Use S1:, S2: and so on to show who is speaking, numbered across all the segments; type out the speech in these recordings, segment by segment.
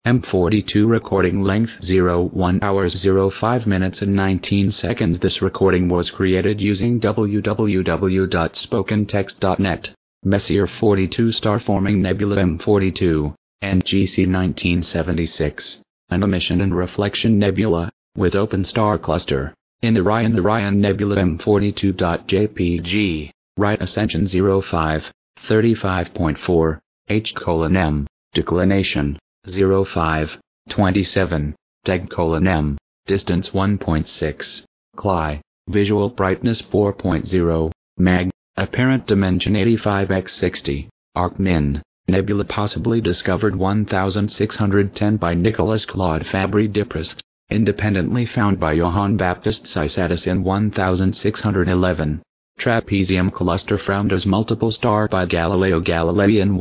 S1: M42 recording length 01 hours 05 minutes and 19 seconds. This recording was created using www.spokentext.net. Messier 42 star-forming nebula M42, NGC 1976. An emission and reflection nebula, with open star cluster. In Orion Nebula M42.jpg, right ascension 05, 35.4, H:M, declination 05, 27, Deg:/M, distance 1.6, Cli, visual brightness 4.0, Mag, apparent dimension 85x60, Arc-Min, nebula possibly discovered 1610 by Nicolas Claude Fabry-Diprest, independently found by Johann Baptist Cysatus in 1611. Trapezium cluster found as multiple star by Galileo Galilei in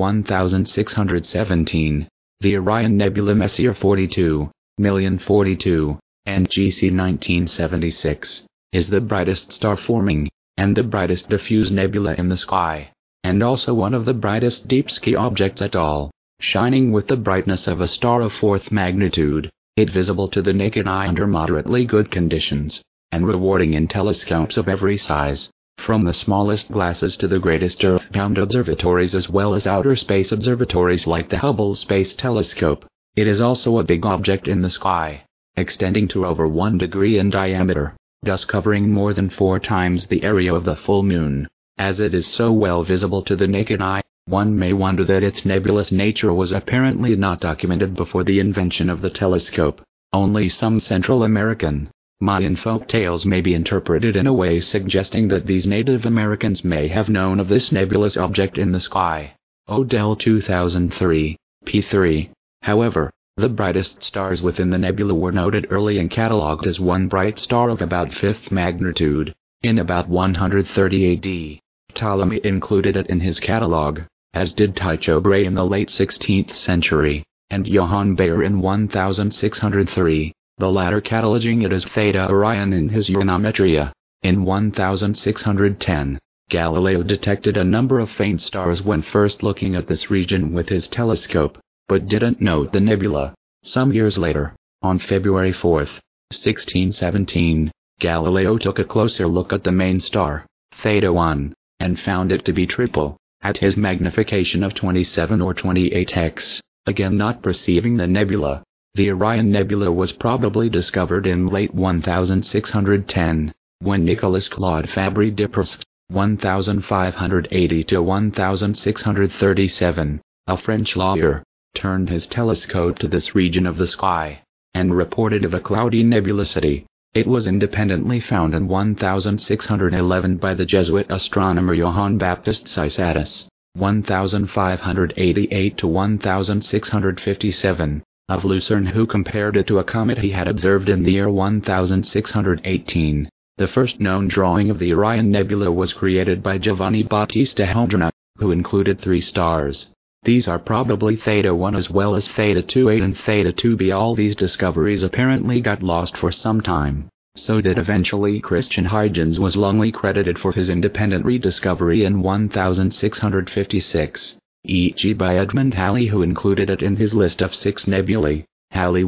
S1: 1617. The Orion Nebula Messier 42, M42, NGC 1976, is the brightest star-forming, and the brightest diffuse nebula in the sky, and also one of the brightest deep-sky objects at all, shining with the brightness of a star of fourth magnitude, it visible to the naked eye under moderately good conditions, and rewarding in telescopes of every size, from the smallest glasses to the greatest earthbound observatories as well as outer space observatories like the Hubble Space Telescope. It is also a big object in the sky, extending to over 1 degree in diameter, thus covering more than 4 times the area of the full moon. As it is so well visible to the naked eye, one may wonder that its nebulous nature was apparently not documented before the invention of the telescope. Only some Central American, Mayan folk tales may be interpreted in a way suggesting that these Native Americans may have known of this nebulous object in the sky. Odell 2003, p3. However, the brightest stars within the nebula were noted early and catalogued as one bright star of about 5th magnitude, in about 130 AD. Ptolemy included it in his catalogue, as did Tycho Brahe in the late 16th century, and Johann Bayer in 1603. The latter cataloging it as Theta Orion in his Uranometria. In 1610, Galileo detected a number of faint stars when first looking at this region with his telescope, but didn't note the nebula. Some years later, on February 4, 1617, Galileo took a closer look at the main star, Theta 1, and found it to be triple, at his magnification of 27 or 28x, again not perceiving the nebula. The Orion Nebula was probably discovered in late 1610, when Nicolas Claude Fabry-Diprest, 1580 to 1637, a French lawyer, turned his telescope to this region of the sky, and reported of a cloudy nebulosity. It was independently found in 1611 by the Jesuit astronomer Johann Baptist Cysatus, 1588 to 1657. Of Lucerne, who compared it to a comet he had observed in the year 1618. The first known drawing of the Orion Nebula was created by Giovanni Battista Aldrin, who included 3 stars. These are probably Theta 1 as well as Theta 28 and Theta 2b. All these discoveries apparently got lost for some time. So did eventually Christian Huygens, was longly credited for his independent rediscovery in 1656. E.g. by Edmund Halley, who included it in his list of 6 nebulae, Halley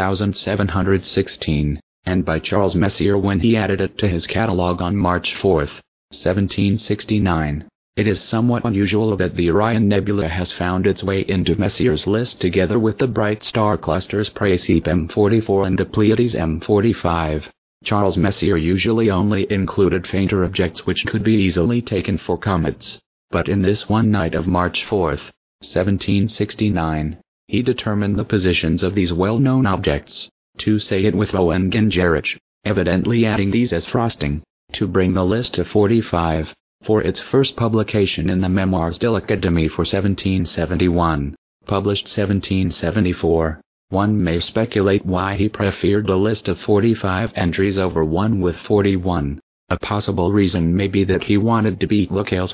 S1: 1716, and by Charles Messier when he added it to his catalogue on March 4, 1769. It is somewhat unusual that the Orion Nebula has found its way into Messier's list together with the bright star clusters Prasepe M44 and the Pleiades M45. Charles Messier usually only included fainter objects which could be easily taken for comets. But in this one night of March 4, 1769, he determined the positions of these well-known objects, to say it with Owen Gingerich, evidently adding these as frosting, to bring the list to 45, for its first publication in the Memoires de l'Académie for 1771, published 1774. One may speculate why he preferred a list of 45 entries over one with 41. A possible reason may be that he wanted to beat Locale's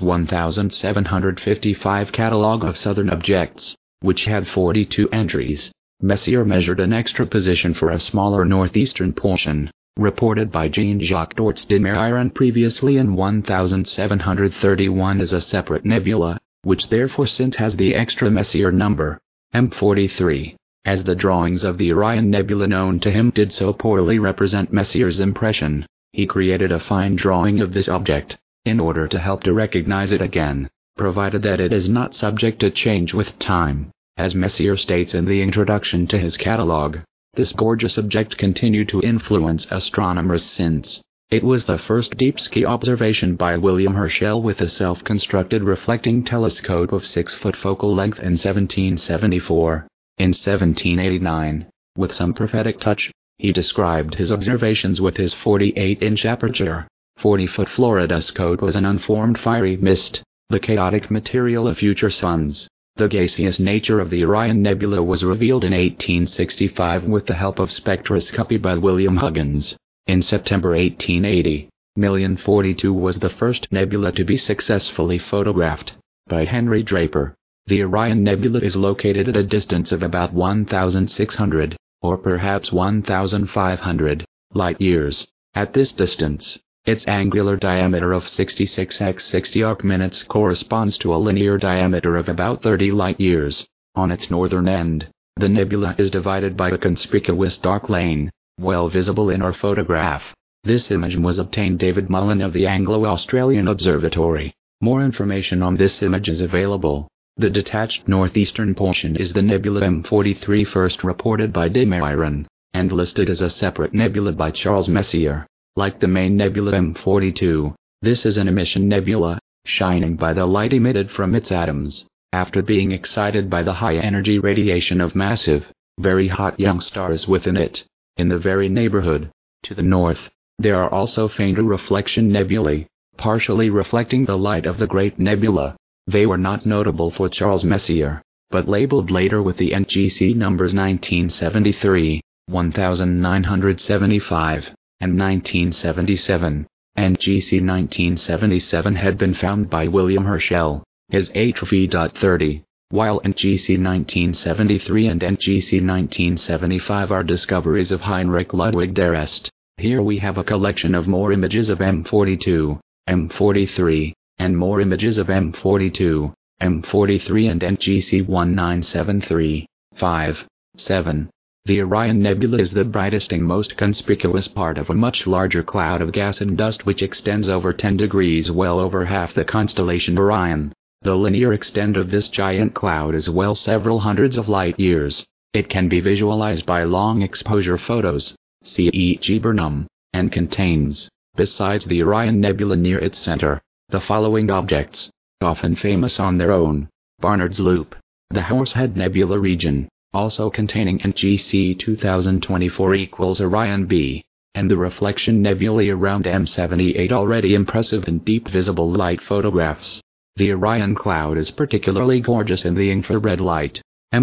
S1: 1755 catalogue of southern objects, which had 42 entries. Messier measured an extra position for a smaller northeastern portion, reported by Jean-Jacques Dortz de Mériron previously in 1731 as a separate nebula, which therefore since has the extra Messier number, M43. as the drawings of the Orion Nebula known to him did so poorly represent Messier's impression. He created a fine drawing of this object, in order to help to recognize it again, provided that it is not subject to change with time. As Messier states in the introduction to his catalogue, this gorgeous object continued to influence astronomers since. It was the first deep-sky observation by William Herschel with a self-constructed reflecting telescope of 6-foot focal length in 1774. In 1789, with some prophetic touch, he described his observations with his 48-inch aperture. 40-foot fluorescope was an unformed fiery mist, the chaotic material of future suns. The gaseous nature of the Orion Nebula was revealed in 1865 with the help of spectroscopy by William Huggins. In September 1880, 42 was the first nebula to be successfully photographed by Henry Draper. The Orion Nebula is located at a distance of about 1,600, or perhaps 1,500, light-years. At this distance, its angular diameter of 66 x 60 arc-minutes corresponds to a linear diameter of about 30 light-years. On its northern end, the nebula is divided by a conspicuous dark lane, well visible in our photograph. This image was obtained by David Mullen of the Anglo-Australian Observatory. More information on this image is available. The detached northeastern portion is the nebula M43, first reported by de Mairan, and listed as a separate nebula by Charles Messier. Like the main nebula M42, this is an emission nebula, shining by the light emitted from its atoms, after being excited by the high-energy radiation of massive, very hot young stars within it. In the very neighborhood, to the north, there are also fainter reflection nebulae, partially reflecting the light of the Great Nebula. They were not notable for Charles Messier, but labeled later with the NGC numbers 1973, 1975, and 1977. NGC 1977 had been found by William Herschel, his HV.30, while NGC 1973 and NGC 1975 are discoveries of Heinrich Ludwig d'Arrest. Here we have a collection of more images of M42, M43, and more images of M42, M43 and NGC 1973, 5, 7. The Orion Nebula is the brightest and most conspicuous part of a much larger cloud of gas and dust which extends over 10 degrees, well over half the constellation Orion. The linear extent of this giant cloud is well several hundreds of light-years. It can be visualized by long-exposure photos, C.E.G. Burnham, and contains, besides the Orion Nebula near its center, the following objects, often famous on their own: Barnard's Loop, the Horsehead Nebula region, also containing NGC 2024 equals Orion B, and the reflection nebulae around M78, already impressive in deep visible light photographs. The Orion cloud is particularly gorgeous in the infrared light.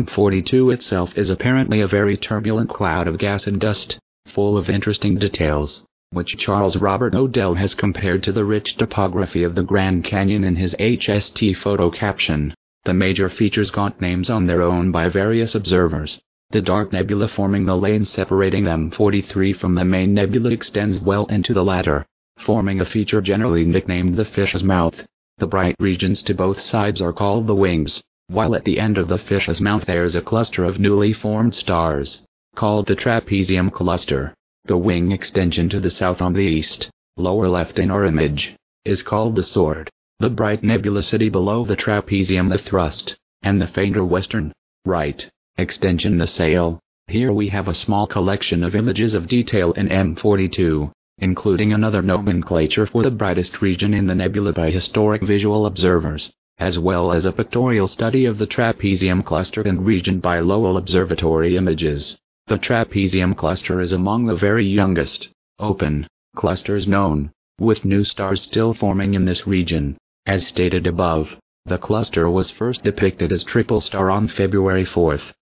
S1: M42 itself is apparently a very turbulent cloud of gas and dust, full of interesting details, which Charles Robert Odell has compared to the rich topography of the Grand Canyon in his HST photo caption. The major features got names on their own by various observers. The dark nebula forming the lane separating M43 from the main nebula extends well into the latter, forming a feature generally nicknamed the fish's mouth. The bright regions to both sides are called the wings, while at the end of the fish's mouth there's a cluster of newly formed stars, called the trapezium cluster. The wing extension to the south on the east, lower left in our image, is called the sword. The bright nebulosity below the trapezium the thrust, and the fainter western, right, extension the sail. Here we have a small collection of images of detail in M42, including another nomenclature for the brightest region in the nebula by historic visual observers, as well as a pictorial study of the trapezium cluster and region by Lowell Observatory images. The trapezium cluster is among the very youngest, open, clusters known, with new stars still forming in this region. As stated above, the cluster was first depicted as triple star on February 4,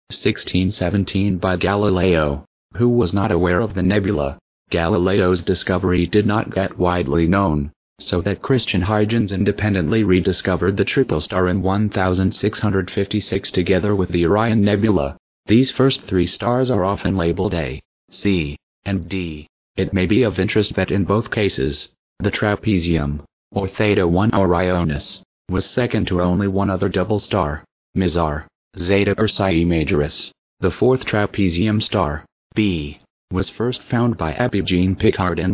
S1: 1617 by Galileo, who was not aware of the nebula. Galileo's discovery did not get widely known, so that Christian Huygens independently rediscovered the triple star in 1656 together with the Orion Nebula. These first three stars are often labeled A, C, and D. It may be of interest that in both cases, the trapezium, or Theta 1 Orionis, was second to only one other double star, Mizar, Zeta Ursae Majoris. The fourth trapezium star, B, was first found by Abbe-Jean Picard in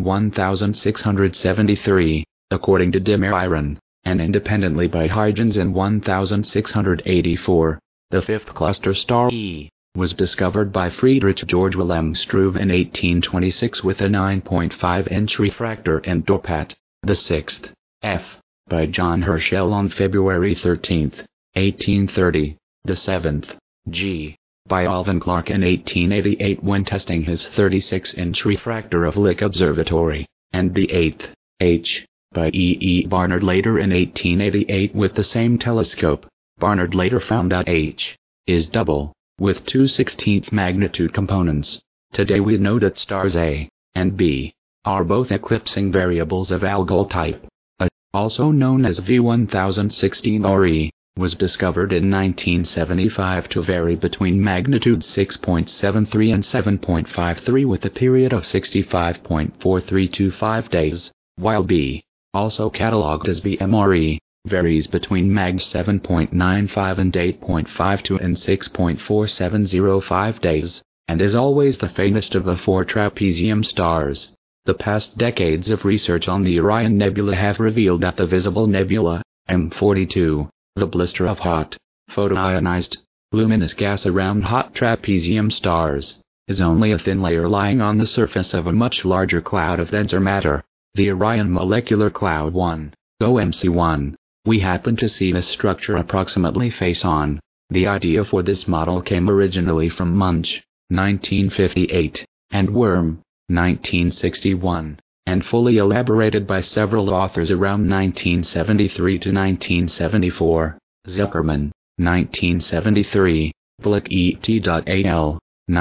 S1: 1673, according to de Mairan, and independently by Huygens in 1684. The fifth cluster star, E, was discovered by Friedrich Georg Wilhelm Struve in 1826 with a 9.5-inch refractor and Dorpat. The sixth, F, by John Herschel on February 13, 1830. The seventh, G, by Alvan Clark in 1888 when testing his 36-inch refractor of Lick Observatory, and the eighth, H, by E. Barnard later in 1888 with the same telescope. Barnard later found that H is double, with 2/16 magnitude components. Today we know that stars A and B are both eclipsing variables of Algol type. A, also known as V1016 or E, was discovered in 1975 to vary between magnitude 6.73 and 7.53 with a period of 65.4325 days, while B, also catalogued as BMRE, varies between mag 7.95 and 8.52 and 6.4705 days, and is always the faintest of the four trapezium stars. The past decades of research on the Orion Nebula have revealed that the visible nebula, M42, the blister of hot, photoionized, luminous gas around hot trapezium stars, is only a thin layer lying on the surface of a much larger cloud of denser matter, the Orion Molecular Cloud 1, OMC1. We happen to see this structure approximately face-on. The idea for this model came originally from Munch, 1958, and Worm, 1961, and fully elaborated by several authors around 1973 to 1974, Zuckerman, 1973, Blick et.al.,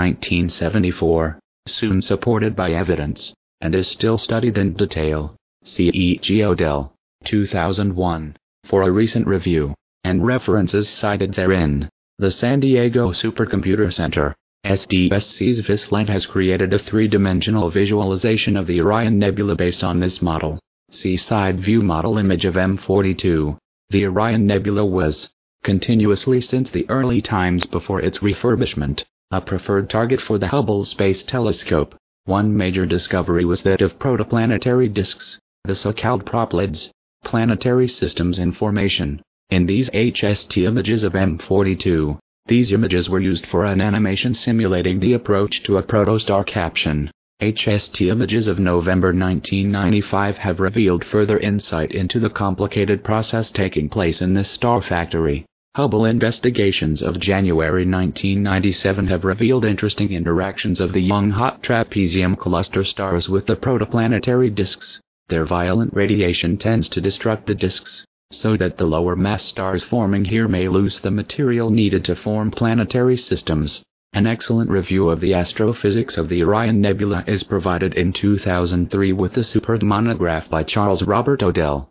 S1: 1974, soon supported by evidence, and is still studied in detail. C. E. G. Odell, 2001. For a recent review, and references cited therein. The San Diego Supercomputer Center, SDSC's VisLab has created a three-dimensional visualization of the Orion Nebula based on this model. See side view model image of M42. The Orion Nebula was, continuously since the early times before its refurbishment, a preferred target for the Hubble Space Telescope. One major discovery was that of protoplanetary disks, the so-called proplyds, planetary systems in formation. In these HST images of M42, these images were used for an animation simulating the approach to a protostar caption. HST images of November 1995 have revealed further insight into the complicated process taking place in this star factory. Hubble investigations of January 1997 have revealed interesting interactions of the young hot trapezium cluster stars with the protoplanetary disks. Their violent radiation tends to destruct the disks, so that the lower mass stars forming here may lose the material needed to form planetary systems. An excellent review of the astrophysics of the Orion Nebula is provided in 2003 with the superb monograph by Charles Robert Odell,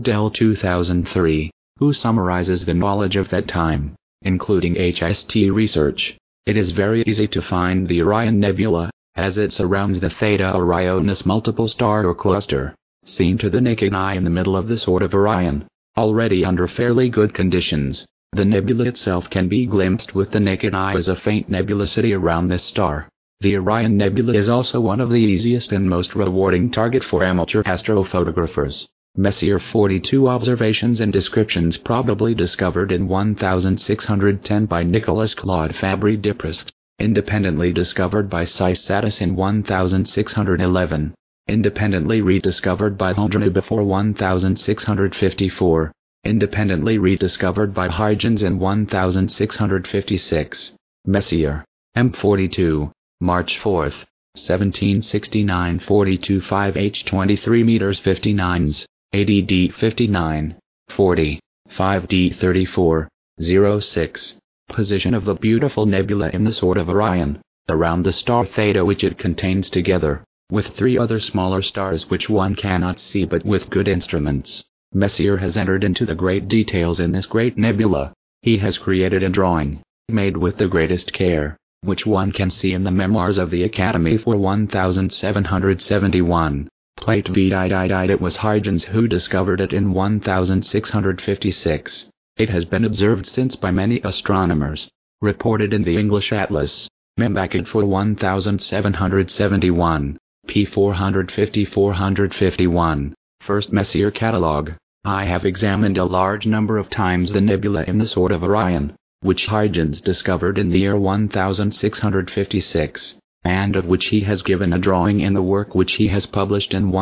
S1: 2003, who summarizes the knowledge of that time, including HST research. It is very easy to find the Orion Nebula, as it surrounds the Theta Orionis multiple star or cluster, seen to the naked eye in the middle of the sword of Orion, already under fairly good conditions. The nebula itself can be glimpsed with the naked eye as a faint nebulosity around this star. The Orion Nebula is also one of the easiest and most rewarding target for amateur astrophotographers. Messier 42 observations and descriptions probably discovered in 1610 by Nicolas Claude Fabry-Diprest, independently discovered by Cysatus in 1611. Independently rediscovered by Holderner before 1654, independently rediscovered by Huygens in 1656. Messier, M42, March 4, 1769 42 5H 23 meters 59s, ADD 59, 40, 5D 34, 06. Position of the beautiful nebula in the sword of Orion, around the star Theta which it contains together, with three other smaller stars which one cannot see but with good instruments. Messier has entered into the great details in this great nebula. He has created a drawing, made with the greatest care, which one can see in the Memoirs of the Academy for 1771. Plate V. It was Huygens who discovered it in 1656. It has been observed since by many astronomers. reported in the English Atlas, Membacket for 1771, p. 450-451, First Messier Catalogue. I have examined a large number of times the nebula in the sort of Orion, which Huygens discovered in the year 1656, and of which he has given a drawing in the work which he has published in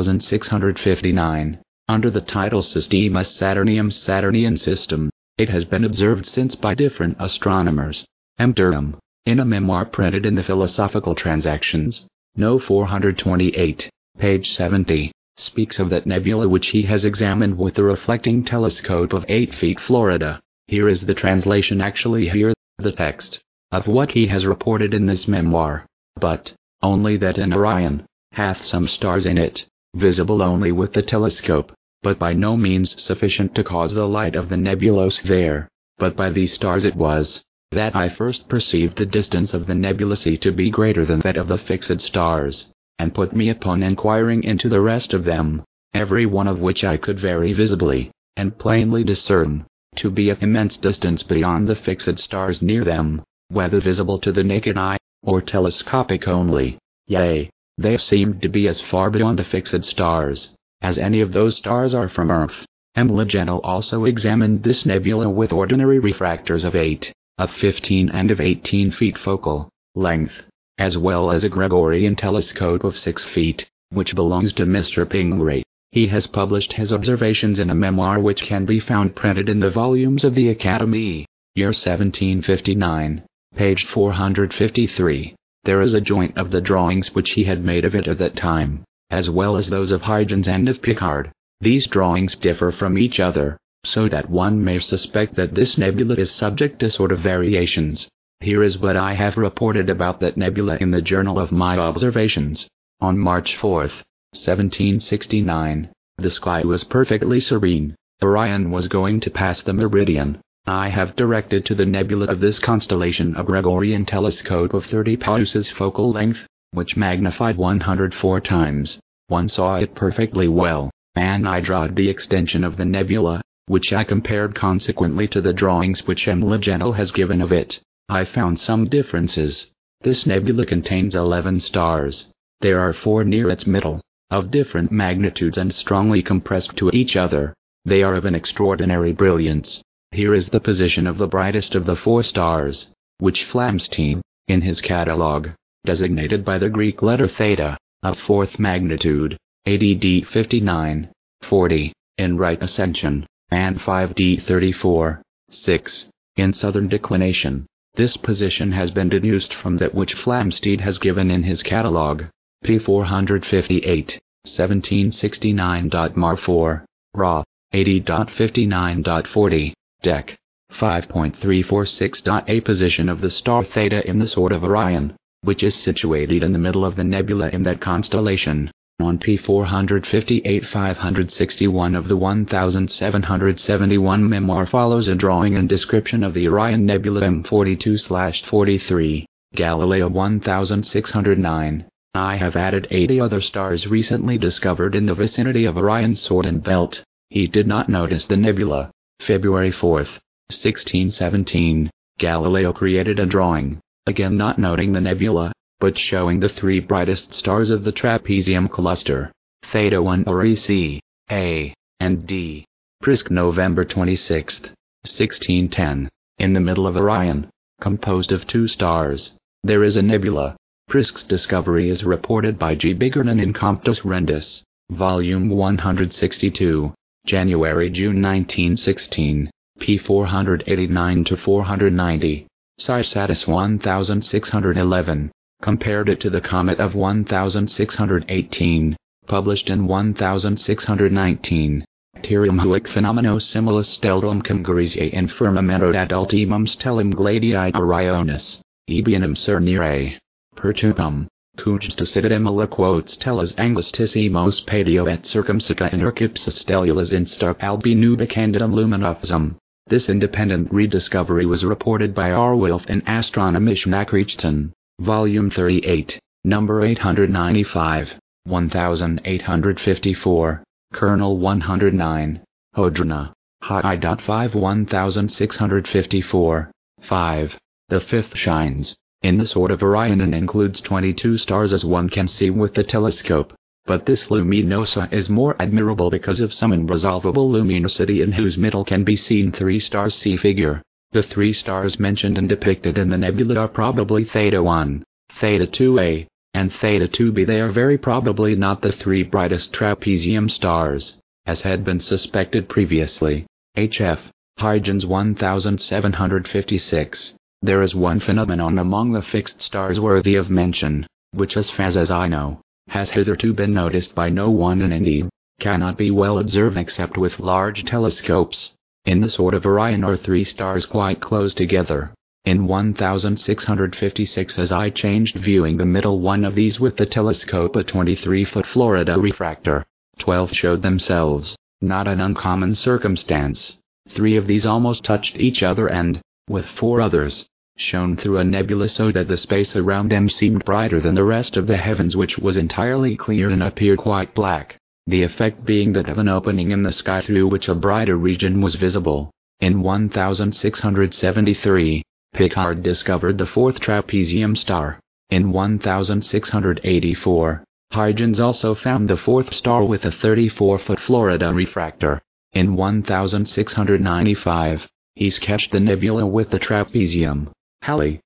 S1: 1659, under the title Systema Saturnium Saturnian System. It has been observed since by different astronomers. M. Durham, in a memoir printed in the Philosophical Transactions, No. 428, page 70, speaks of that nebula which he has examined with the reflecting telescope of 8 feet Florida. Here is the translation, actually here, the text, of what he has reported in this memoir. But, only that an Orion hath some stars in it, visible only with the telescope, but by no means sufficient to cause the light of the nebulos there. But by these stars it was that I first perceived the distance of the nebulae to be greater than that of the fixed stars, and put me upon enquiring into the rest of them, every one of which I could very visibly and plainly discern to be at immense distance beyond the fixed stars near them, whether visible to the naked eye, or telescopic only. Yea, they seemed to be as far beyond the fixed stars as any of those stars are from Earth. M. Legendre also examined this nebula with ordinary refractors of 8, of 15 and of 18 feet focal length, as well as a Gregorian telescope of 6 feet, which belongs to Mr. Pingree. He has published his observations in a memoir which can be found printed in the volumes of the Academy, year 1759, page 453. There is a joint of the drawings which he had made of it at that time, as well as those of Huygens and of Picard. These drawings differ from each other, so that one may suspect that this nebula is subject to sort of variations. Here is what I have reported about that nebula in the journal of my observations. On March 4, 1769, the sky was perfectly serene. Orion was going to pass the meridian. I have directed to the nebula of this constellation a Gregorian telescope of 30 paces focal length, which magnified 104 times. One saw it perfectly well, and I drawed the extension of the nebula, which I compared consequently to the drawings which M. Legendre has given of it. I found some differences. This nebula contains 11 stars. There are 4 near its middle, of different magnitudes and strongly compressed to each other. They are of an extraordinary brilliance. Here is the position of the brightest of the 4 stars, which Flamsteed, in his catalogue, designated by the Greek letter theta, of 4th magnitude, ADD 59, 40, in right ascension, and 5D 34, 6, in southern declination. This position has been deduced from that which Flamsteed has given in his catalogue, p. 458, 1769. Mar 4, Ra, 80.59.40, Dec. 5.346. A position of the star Theta in the sort of Orion, which is situated in the middle of the nebula in that constellation, on p. 458-561 of the 1771 memoir follows a drawing and description of the Orion Nebula M42/43, Galileo 1609. I have added 80 other stars recently discovered in the vicinity of Orion's sword and belt. He did not notice the nebula. February 4, 1617, Galileo created a drawing, again not noting the nebula, but showing the 3 brightest stars of the trapezium cluster, Theta 1 Aurigae, A, and D. Prisc November 26, 1610, in the middle of Orion, composed of 2 stars. There is a nebula. Prisc's discovery is reported by G. Bigernon in Comptos Rendus, Volume 162, January-June 1916, p. 489-490. Cysatus 1611. Compared it to the comet of 1618, published in 1619. Tyrium huic fenomeno similis stellarum congruisae in firmamento ad ultimum stellum gladii Orionis, ebianum cernere. Pertucum, cujustusitidem aliquot stellas angustissimos patio et circumsica in urcipsa stellulas in star albi nuba candidum luminosum. This independent rediscovery was reported by R. Wilf in Astronomische Nachrichten, Volume 38, Number 895, 1854, Kernel 109, Hodrina, Hi.5 1654, 5. The fifth shines in the Sword of Orion and includes 22 stars as one can see with the telescope. But this luminosa is more admirable because of some irresolvable luminosity in whose middle can be seen 3 stars. See figure. The 3 stars mentioned and depicted in the nebula are probably Theta 1, Theta 2a, and Theta 2b. They are very probably not the 3 brightest trapezium stars, as had been suspected previously. H.F. Huygens 1756. There is one phenomenon among the fixed stars worthy of mention, which as far as I know, has hitherto been noticed by no one and indeed, cannot be well observed except with large telescopes. In the Sword of Orion are 3 stars quite close together. In 1656 as I changed viewing the middle one of these with the telescope a 23-foot Florida refractor, 12 showed themselves, not an uncommon circumstance. 3 of these almost touched each other and, with 4 others, shone through a nebula so that the space around them seemed brighter than the rest of the heavens, which was entirely clear and appeared quite black, the effect being that of an opening in the sky through which a brighter region was visible. In 1673, Picard discovered the 4th trapezium star. In 1684, Huygens also found the 4th star with a 34-foot Florida refractor. In 1695, he sketched the nebula with the trapezium. Halley,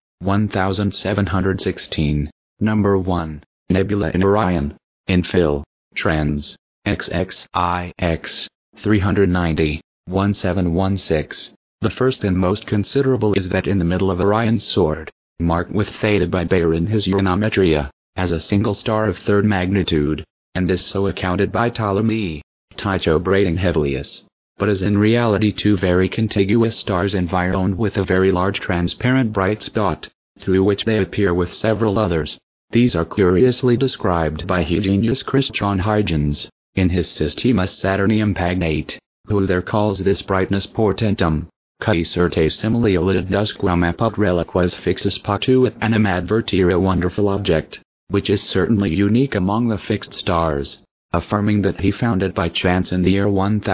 S1: 1716. Number 1. Nebula in Orion. In Phil. Trends. XXIX. 390. 1716. The first and most considerable is that in the middle of Orion's sword, marked with Theta by Bayer in his Uranometria, as a single star of 3rd magnitude, and is so accounted by Ptolemy, Tycho Brahe Hevelius, but is in reality 2 very contiguous stars environed with a very large transparent bright spot, through which they appear with several others. These are curiously described by Eugenius Christian Huygens, in his Systemus Saturnium Pagnate, who there calls this brightness portentum, qui certe simile olidusquam apud reliquas fixus patuit animadvertir, a wonderful object, which is certainly unique among the fixed stars, affirming that he found it by chance in the year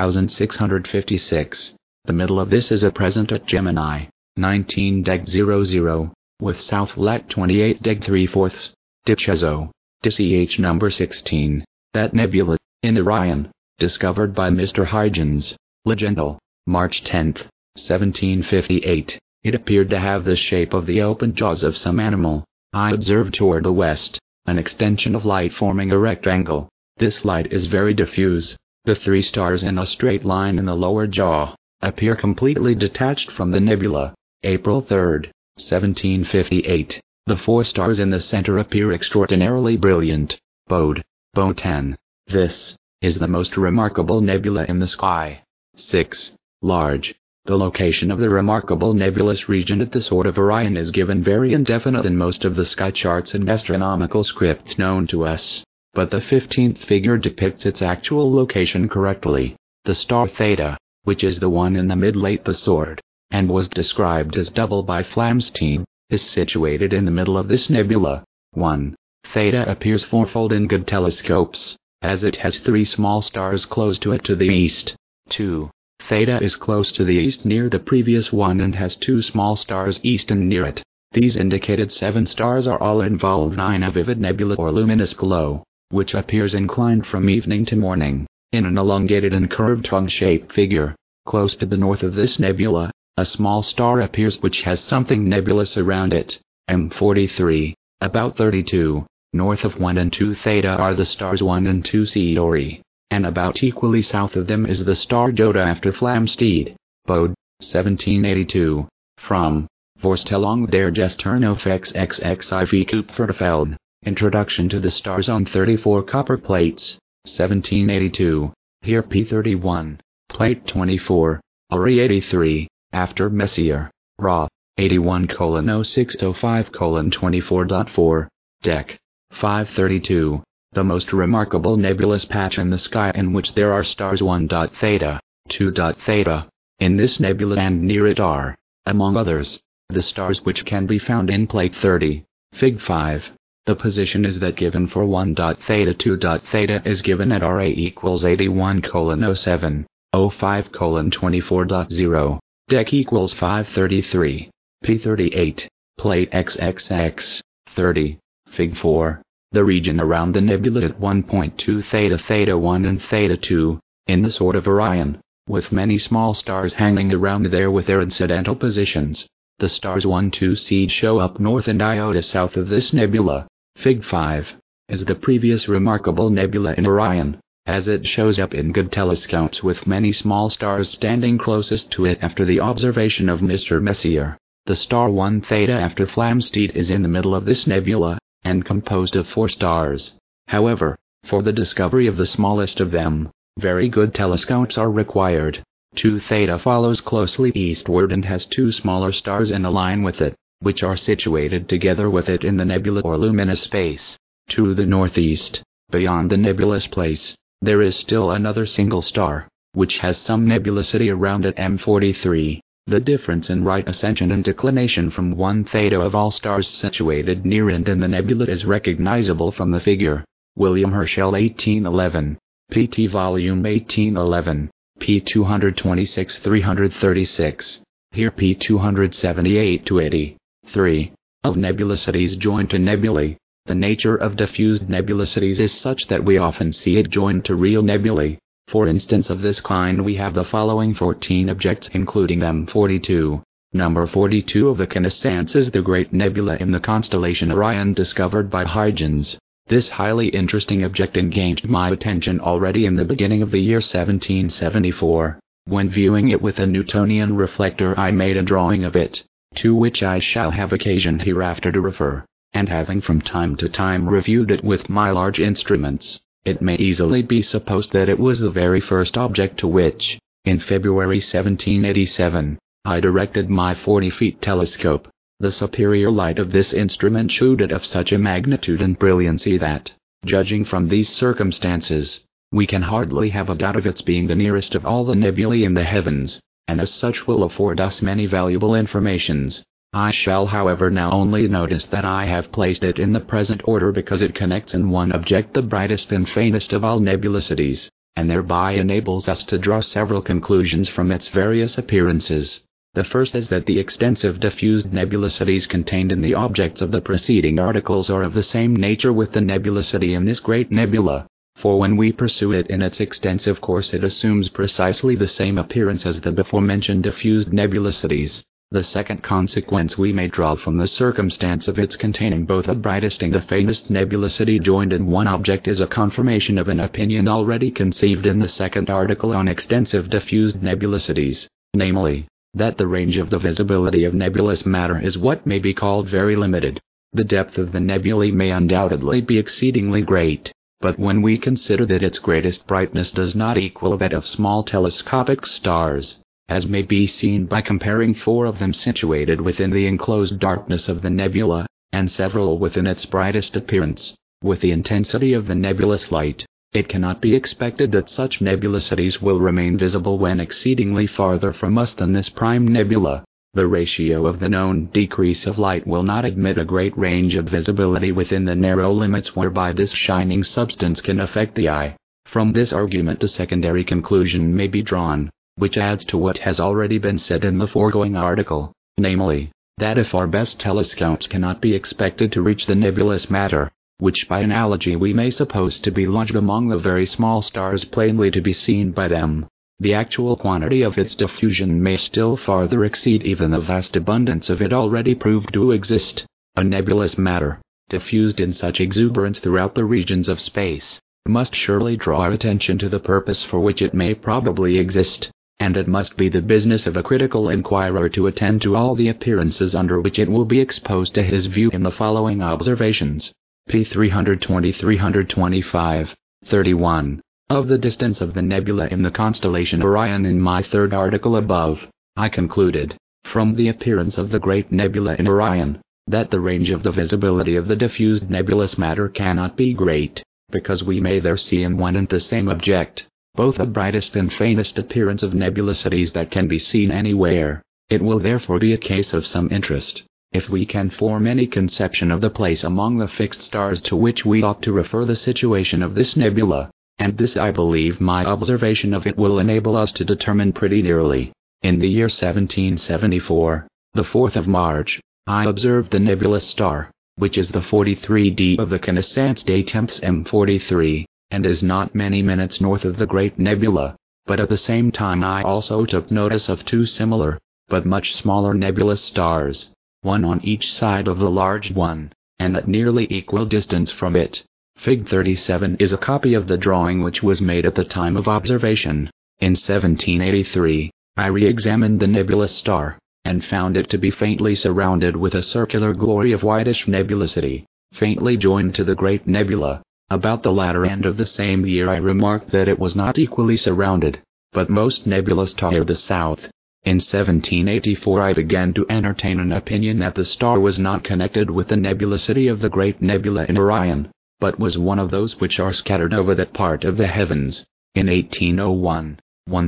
S1: 1656. The middle of this is a present at Gemini, 19 deg 00, with south lat 28 deg 3/4, Dichezo, DCH number 16. That nebula, in Orion, discovered by Mr. Huygens, Legendal, March 10, 1758. It appeared to have the shape of the open jaws of some animal. I observed toward the west, an extension of light forming a rectangle. This light is very diffuse. The 3 stars in a straight line in the lower jaw appear completely detached from the nebula. April 3, 1758. The 4 stars in the center appear extraordinarily brilliant. Bode, Bo 10. This is the most remarkable nebula in the sky. 6. Large. The location of the remarkable nebulous region at the Sword of Orion is given very indefinite in most of the sky charts and astronomical scripts known to us, but the 15th figure depicts its actual location correctly. The star Theta, which is the one in the mid-late the Sword, and was described as double by Flamsteed, is situated in the middle of this nebula. 1. Theta appears fourfold in good telescopes, as it has 3 small stars close to it to the east. 2. Theta is close to the east near the previous one and has 2 small stars east and near it. These indicated 7 stars are all involved in a vivid nebula or luminous glow, which appears inclined from evening to morning, in an elongated and curved tongue-shaped figure. Close to the north of this nebula, a small star appears which has something nebulous around it. M43, about 32, north of 1 and 2 Theta are the stars 1 and 2 Ceori, and about equally south of them is the star Jota after Flamsteed. Bode, 1782. From Vorstellung der Gestern auf XXXIV Kupferfeld. Introduction to the Stars on 34 Copper Plates, 1782. Here P31, Plate 24, Ori 83, after Messier, Ra, 81:0605:24.4, Dec. 532. The most remarkable nebulous patch in the sky in which there are stars 1. Theta, 2. Theta. In this nebula and near it are, among others, the stars which can be found in Plate 30, Fig. 5. The position is that given for 1. Theta 2. Theta is given at Ra equals 81:07:05:24.0, Dec equals 533, P38. Plate XXX, 30, Fig 4. The region around the nebula at 1.2 Theta Theta 1 and Theta 2, in the sword of Orion, with many small stars hanging around there with their incidental positions. The stars 1-2 Ceed show up north and Iota south of this nebula. Fig 5 is the previous remarkable nebula in Orion, as it shows up in good telescopes with many small stars standing closest to it after the observation of Mr. Messier. The star 1 Theta after Flamsteed is in the middle of this nebula, and composed of 4 stars. However, for the discovery of the smallest of them, very good telescopes are required. 2 Theta follows closely eastward and has 2 smaller stars in a line with it, which are situated together with it in the nebula or luminous space. To the northeast, beyond the nebulous place, there is still another single star, which has some nebulousity around it M43. The difference in right ascension and declination from 1 Theta of all stars situated near and in the nebula is recognizable from the figure. William Herschel 1811, Pt. Volume 1811, p. 226-336, here p. 278-80. 3. Of nebulosities joined to nebulae. The nature of diffused nebulosities is such that we often see it joined to real nebulae. For instance of this kind we have the following 14 objects including them 42. Number 42 of the Canescence is the great nebula in the constellation Orion discovered by Huygens. This highly interesting object engaged my attention already in the beginning of the year 1774. When viewing it with a Newtonian reflector I made a drawing of it, to which I shall have occasion hereafter to refer, and having from time to time reviewed it with my large instruments, it may easily be supposed that it was the very first object to which, in February 1787, I directed my 40-feet telescope. The superior light of this instrument showed it of such a magnitude and brilliancy that, judging from these circumstances, we can hardly have a doubt of its being the nearest of all the nebulae in the heavens, and as such will afford us many valuable informations. I shall however now only notice that I have placed it in the present order because it connects in one object the brightest and faintest of all nebulosities, and thereby enables us to draw several conclusions from its various appearances. The first is that the extensive diffused nebulosities contained in the objects of the preceding articles are of the same nature with the nebulosity in this great nebula, for when we pursue it in its extensive course it assumes precisely the same appearance as the before-mentioned diffused nebulosities. The second consequence we may draw from the circumstance of its containing both the brightest and the faintest nebulosity joined in one object is a confirmation of an opinion already conceived in the second article on extensive diffused nebulosities, namely, that the range of the visibility of nebulous matter is what may be called very limited. The depth of the nebulae may undoubtedly be exceedingly great, but when we consider that its greatest brightness does not equal that of small telescopic stars, as may be seen by comparing 4 of them situated within the enclosed darkness of the nebula, and several within its brightest appearance, with the intensity of the nebulous light, it cannot be expected that such nebulosities will remain visible when exceedingly farther from us than this prime nebula. The ratio of the known decrease of light will not admit a great range of visibility within the narrow limits whereby this shining substance can affect the eye. From this argument a secondary conclusion may be drawn, which adds to what has already been said in the foregoing article, namely, that if our best telescopes cannot be expected to reach the nebulous matter, which by analogy we may suppose to be lodged among the very small stars plainly to be seen by them, the actual quantity of its diffusion may still farther exceed even the vast abundance of it already proved to exist. A nebulous matter, diffused in such exuberance throughout the regions of space, must surely draw our attention to the purpose for which it may probably exist, and it must be the business of a critical inquirer to attend to all the appearances under which it will be exposed to his view in the following observations. p. 320-325, 31. Of the distance of the nebula in the constellation Orion in my third article above, I concluded, from the appearance of the great nebula in Orion, that the range of the visibility of the diffused nebulous matter cannot be great, because we may there see in one and the same object, both the brightest and faintest appearance of nebulosities that can be seen anywhere. It will therefore be a case of some interest, if we can form any conception of the place among the fixed stars to which we ought to refer the situation of this nebula, and this I believe my observation of it will enable us to determine pretty nearly. In the year 1774, the 4th of March, I observed the nebulous star, which is the 43D of the Connaissance des Temps M43, and is not many minutes north of the Great Nebula, but at the same time I also took notice of two similar, but much smaller nebulous stars, one on each side of the large one, and at nearly equal distance from it. Fig 37 is a copy of the drawing which was made at the time of observation. In 1783, I re-examined the nebulous star, and found it to be faintly surrounded with a circular glory of whitish nebulosity, faintly joined to the Great Nebula. About the latter end of the same year I remarked that it was not equally surrounded, but most nebulous toward the south. In 1784 I began to entertain an opinion that the star was not connected with the nebulosity of the Great Nebula in Orion, but was one of those which are scattered over that part of the heavens. In 1801,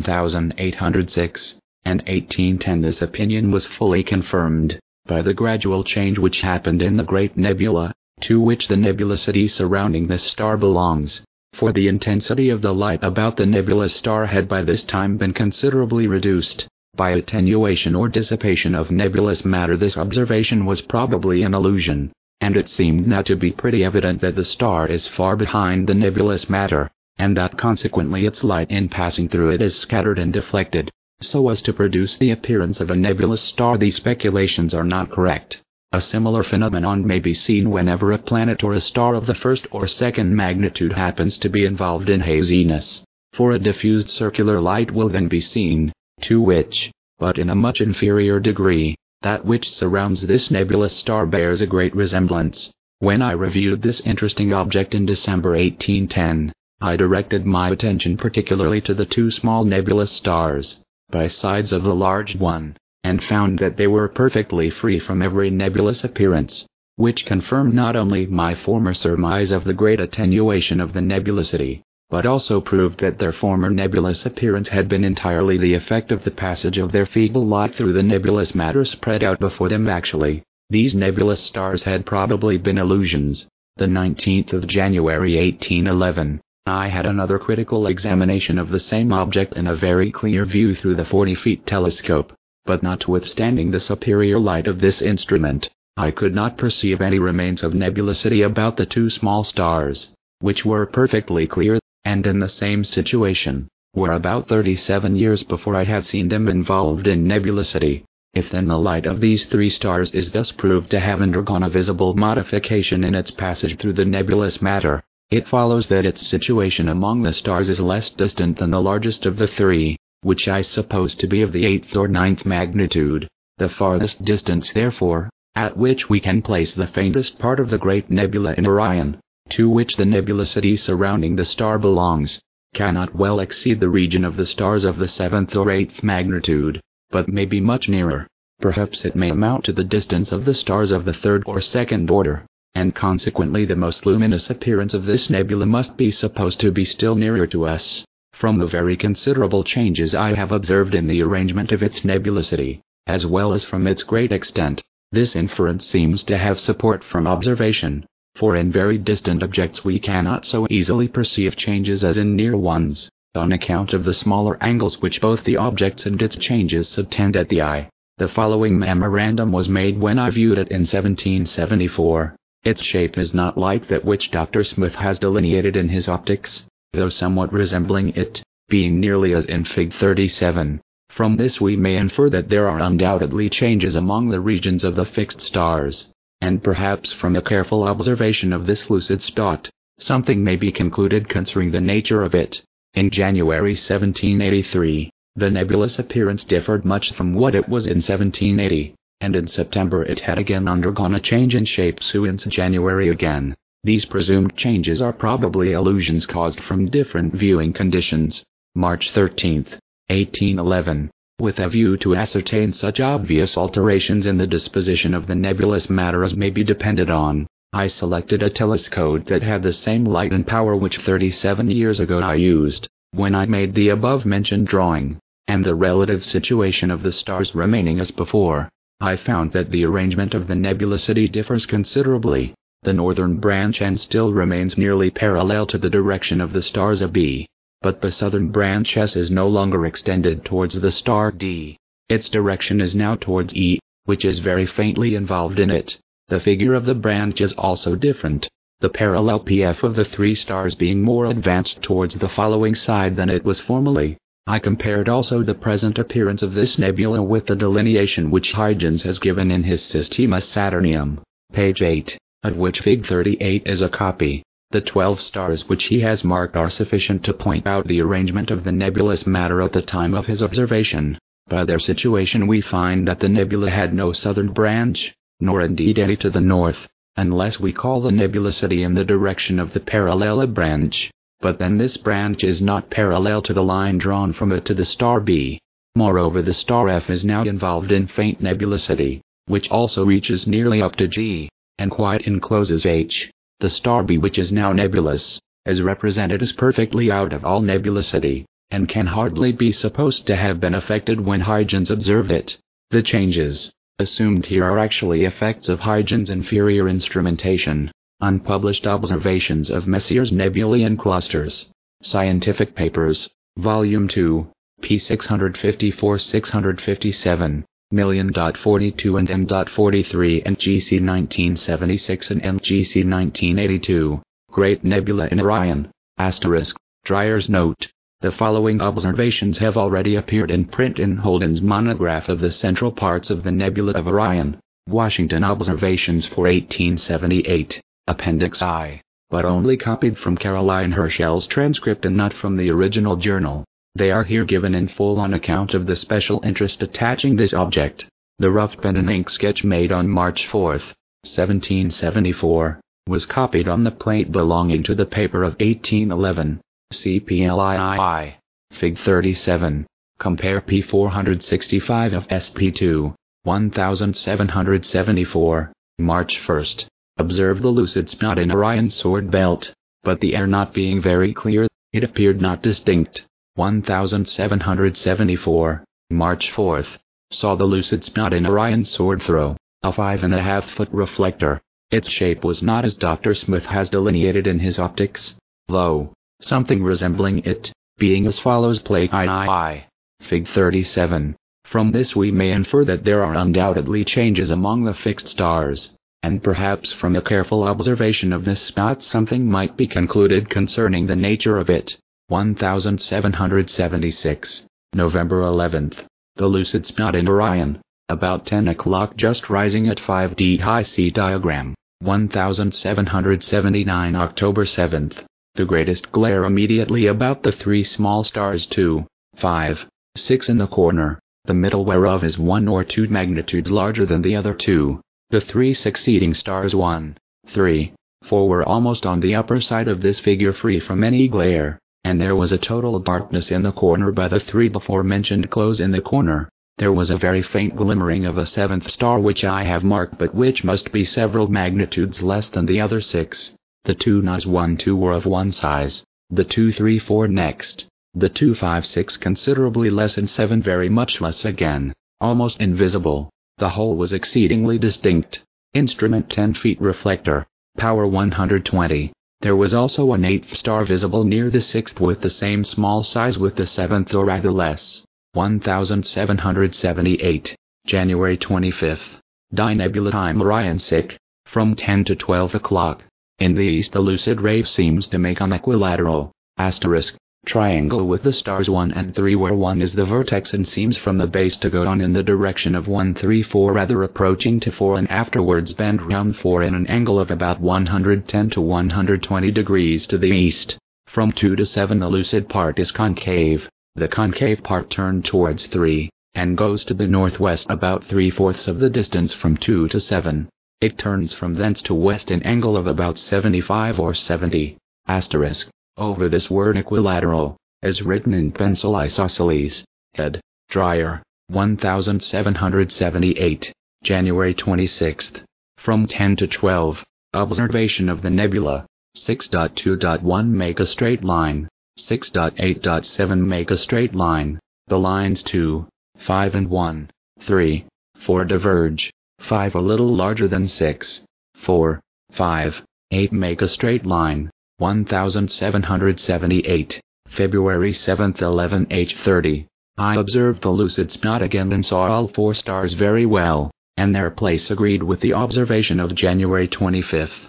S1: 1806, and 1810 this opinion was fully confirmed, by the gradual change which happened in the Great Nebula, to which the nebulosity surrounding this star belongs, for the intensity of the light about the nebulous star had by this time been considerably reduced, by attenuation or dissipation of nebulous matter. This observation was probably an illusion, and it seemed now to be pretty evident that the star is far behind the nebulous matter, and that consequently its light in passing through it is scattered and deflected, so as to produce the appearance of a nebulous star. These speculations are not correct. A similar phenomenon may be seen whenever a planet or a star of the first or second magnitude happens to be involved in haziness, for a diffused circular light will then be seen, to which, but in a much inferior degree, that which surrounds this nebulous star bears a great resemblance. When I reviewed this interesting object in December 1810, I directed my attention particularly to the two small nebulous stars, by sides of the large one, and found that they were perfectly free from every nebulous appearance, which confirmed not only my former surmise of the great attenuation of the nebulosity, but also proved that their former nebulous appearance had been entirely the effect of the passage of their feeble light through the nebulous matter spread out before them. Actually, these nebulous stars had probably been illusions. The 19th of January 1811, I had another critical examination of the same object in a very clear view through the 40-feet telescope, but notwithstanding the superior light of this instrument, I could not perceive any remains of nebulosity about the two small stars, which were perfectly clear, and in the same situation, where about 37 years before I had seen them involved in nebulosity. If then the light of these three stars is thus proved to have undergone a visible modification in its passage through the nebulous matter, it follows that its situation among the stars is less distant than the largest of the three, which I suppose to be of the 8th or 9th magnitude, the farthest distance therefore, at which we can place the faintest part of the Great Nebula in Orion, to which the nebulosity surrounding the star belongs, cannot well exceed the region of the stars of the 7th or 8th magnitude, but may be much nearer. Perhaps it may amount to the distance of the stars of the 3rd or 2nd order, and consequently the most luminous appearance of this nebula must be supposed to be still nearer to us, from the very considerable changes I have observed in the arrangement of its nebulosity, as well as from its great extent. This inference seems to have support from observation, for in very distant objects we cannot so easily perceive changes as in near ones, on account of the smaller angles which both the objects and its changes subtend at the eye. The following memorandum was made when I viewed it in 1774. Its shape is not like that which Dr. Smith has delineated in his Optics, though somewhat resembling it, being nearly as in Fig. 37. From this we may infer that there are undoubtedly changes among the regions of the fixed stars, and perhaps from a careful observation of this lucid spot, something may be concluded concerning the nature of it. In January 1783, the nebulous appearance differed much from what it was in 1780, and in September it had again undergone a change in shape. So in January again, these presumed changes are probably illusions caused from different viewing conditions. March 13, 1811, with a view to ascertain such obvious alterations in the disposition of the nebulous matter as may be depended on, I selected a telescope that had the same light and power which 37 years ago I used, when I made the above-mentioned drawing, and the relative situation of the stars remaining as before. I found that the arrangement of the nebulosity differs considerably. The northern branch and still remains nearly parallel to the direction of the stars of B, but the southern branch S is no longer extended towards the star D. Its direction is now towards E. which is very faintly involved in it. The figure of the branch is also different, the parallel PF of the three stars being more advanced towards the following side than it was formerly. I compared also the present appearance of this nebula with the delineation which Huygens has given in his Systema Saturnium, page 8, of which Fig 38 is a copy. The 12 stars which he has marked are sufficient to point out the arrangement of the nebulous matter at the time of his observation. By their situation we find that the nebula had no southern branch, nor indeed any to the north, unless we call the nebulosity in the direction of the parallel branch. But then this branch is not parallel to the line drawn from it to the star B. Moreover, the star F is now involved in faint nebulosity, which also reaches nearly up to G, and quite encloses H. The star B, which is now nebulous, is represented as perfectly out of all nebulosity, and can hardly be supposed to have been affected when Huygens observed it. The changes assumed here are actually effects of Huygens' inferior instrumentation. Unpublished observations of Messier's nebulae and clusters. Scientific Papers, Volume 2, p. 654-657, million.42 and m.43 and GC 1976 and MGC 1982. Great Nebula in Orion. Asterisk. Dreyer's note. The following observations have already appeared in print in Holden's monograph of the central parts of the Nebula of Orion. Washington Observations for 1878. Appendix I, but only copied from Caroline Herschel's transcript and not from the original journal. They are here given in full on account of the special interest attaching this object. The rough pen and ink sketch made on March 4, 1774, was copied on the plate belonging to the paper of 1811. CPLII. Fig 37. Compare P 465 of SP2, 1774, March 1. Observed the lucid spot in Orion's sword belt, but the air not being very clear, it appeared not distinct. 1774, March 4. Saw the lucid spot in Orion's sword throw, a 5.5-foot reflector. Its shape was not as Dr. Smith has delineated in his optics, though something resembling it, being as follows. Plate II. Fig 37. From this we may infer that there are undoubtedly changes among the fixed stars, and perhaps from a careful observation of this spot something might be concluded concerning the nature of it. 1776, November 11th. The lucid spot in Orion, about 10 o'clock, just rising at 5D high. See diagram. 1779, October 7th. The greatest glare immediately about the three small stars 2, 5, 6 in the corner, the middle whereof is 1 or 2 magnitudes larger than the other two. The three succeeding stars 1, 3, 4 were almost on the upper side of this figure free from any glare, and there was a total darkness in the corner by the three before mentioned close in the corner. There was a very faint glimmering of a seventh star which I have marked but which must be several magnitudes less than the other 6. The 2 Nas 1, 2 were of one size, the 2, 3, 4 next, the 2, 5, 6 considerably less, and 7 very much less again, almost invisible. The whole was exceedingly distinct. Instrument 10 feet reflector, power 120. There was also an 8th star visible near the 6th with the same small size with the 7th or rather less. 1778, January 25th. Nebula time Orion sick, from 10 to 12 o'clock. In the east the lucid ray seems to make an equilateral, triangle with the stars 1 and 3 where 1 is the vertex and seems from the base to go on in the direction of 1, 3, 4 rather approaching to 4 and afterwards bend round 4 in an angle of about 110 to 120 degrees to the east. From 2 to 7 the lucid part is concave, the concave part turned towards 3, and goes to the northwest about 3/4 of the distance from 2 to 7. It turns from thence to west an angle of about 75 or 70. Over this word equilateral, as written in pencil isosceles, head, Dreyer, 1778, January 26th. From 10 to 12, observation of the nebula, 6.2.1 make a straight line, 6.8.7 make a straight line, the lines 2, 5 and 1, 3, 4 diverge, 5 a little larger than 6, 4, 5, 8 make a straight line. 1778, February 7th 11h30. I observed the lucid spot again and saw all 4 stars very well. and their place agreed with the observation of January 25,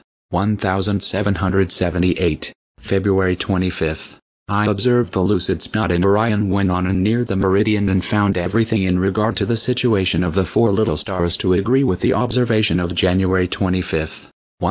S1: 1778. February 25. I observed the lucid spot in Orion when on and near the meridian and found everything in regard to the situation of the four little stars to agree with the observation of January 25,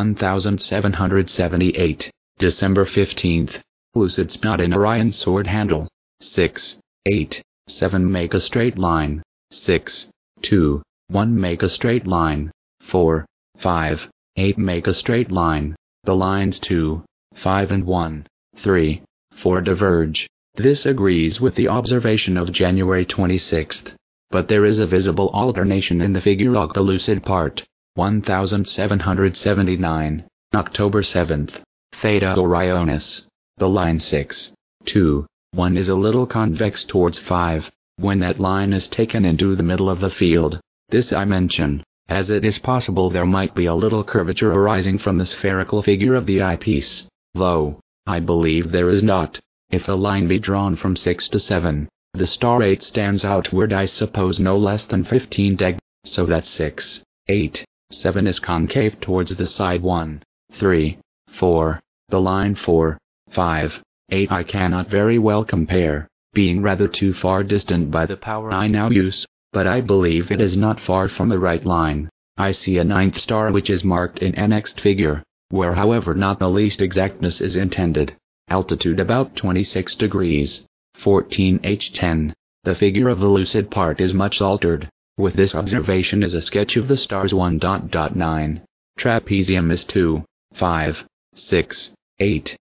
S1: 1778. December 15. Lucid spot in Orion sword handle. 6, 8, 7 make a straight line. 6, 2, 1 make a straight line. 4, 5, 8 make a straight line. The lines 2, 5 and 1, 3, 4 diverge. This agrees with the observation of January 26, but there is a visible alternation in the figure of the lucid part. 1779, October 7th, Theta Orionis. The line 6, 2, 1 is a little convex towards 5, when that line is taken into the middle of the field. This I mention, as it is possible there might be a little curvature arising from the spherical figure of the eyepiece, though I believe there is not. If a line be drawn from 6 to 7, the star 8 stands outward, I suppose no less than 15 deg, so that 6, 8, 7 is concave towards the side 1, 3, 4, the line 4, 5, 8 I cannot very well compare, being rather too far distant by the power I now use, but I believe it is not far from the right line. I see a ninth star which is marked in annexed figure, where however not the least exactness is intended. Altitude about 26 degrees, 14h10. The figure of the lucid part is much altered. With this observation is a sketch of the stars 1.9. Trapezium is 2, 5, 6, 8,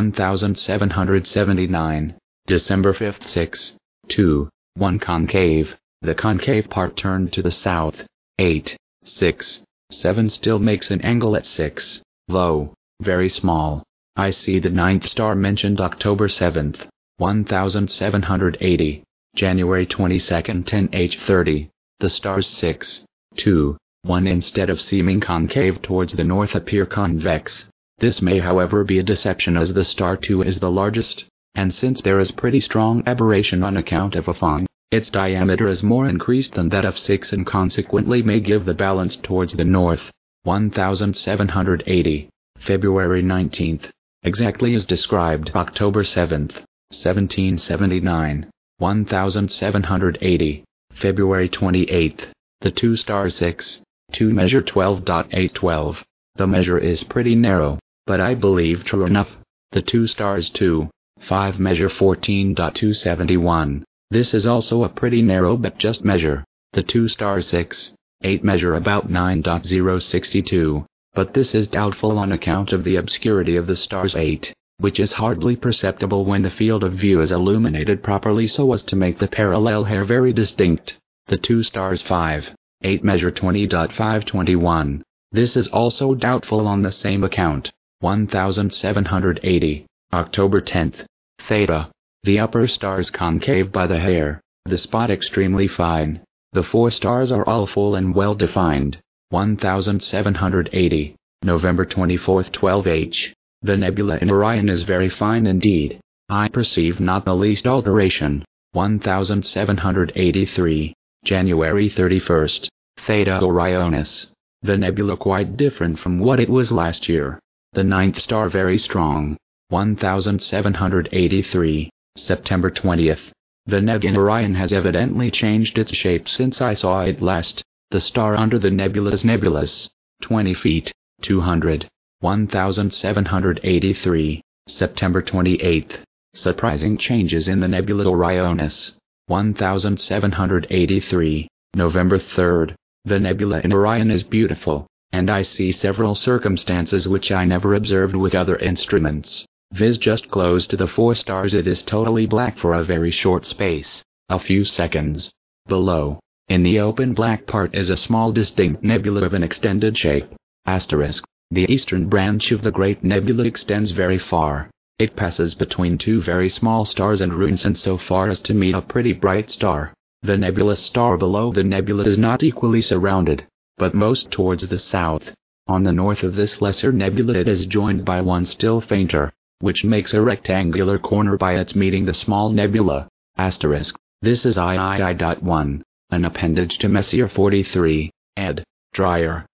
S1: 1779. December 5th 6, 2, 1 concave. The concave part turned to the south. 8, 6, 7 still makes an angle at 6, though very small. I see the ninth star mentioned October 7th, 1780, January 22nd 10h30. The stars 6, 2, 1 instead of seeming concave towards the north appear convex. This may however be a deception as the star 2 is the largest, and since there is pretty strong aberration on account of a fong, its diameter is more increased than that of 6 and consequently may give the balance towards the north. 1780, February 19th. Exactly as described October 7th, 1779, 1780, February 28th. The two stars 6, 2 measure 12.812. The measure is pretty narrow, but I believe true enough. The two stars 2, 5 measure 14.271. This is also a pretty narrow but just measure. The two stars 6, 8 measure about 9.062, but this is doubtful on account of the obscurity of the stars 8, which is hardly perceptible when the field of view is illuminated properly so as to make the parallel hair very distinct. The two stars 5, 8 measure 20.521. This is also doubtful on the same account. 1780, October 10th. Theta. The upper stars concave by the hair, the spot extremely fine. The four stars are all full and well defined. 1780, November 24th 12h. The nebula in Orion is very fine indeed. I perceive not the least alteration. 1783, January 31st. Theta Orionis. The nebula quite different from what it was last year. The ninth star very strong. 1783, September 20th. The neb in Orion has evidently changed its shape since I saw it last. The star under the nebula is nebulous. 20 feet, 200. 1783, September 28th. Surprising changes in the nebula Orionis. 1783, November 3rd. The nebula in Orion is beautiful, and I see several circumstances which I never observed with other instruments, viz. just close to the four stars it is totally black for a very short space, a few seconds. Below, in the open black part is a small distinct nebula of an extended shape. Asterisk. The eastern branch of the great nebula extends very far. It passes between two very small stars and ruins and so far as to meet a pretty bright star. The nebulous star below the nebula is not equally surrounded, but most towards the south. On the north of this lesser nebula it is joined by one still fainter, which makes a rectangular corner by its meeting the small nebula. Asterisk. This is III.1, an appendage to Messier 43. ed. Dreyer,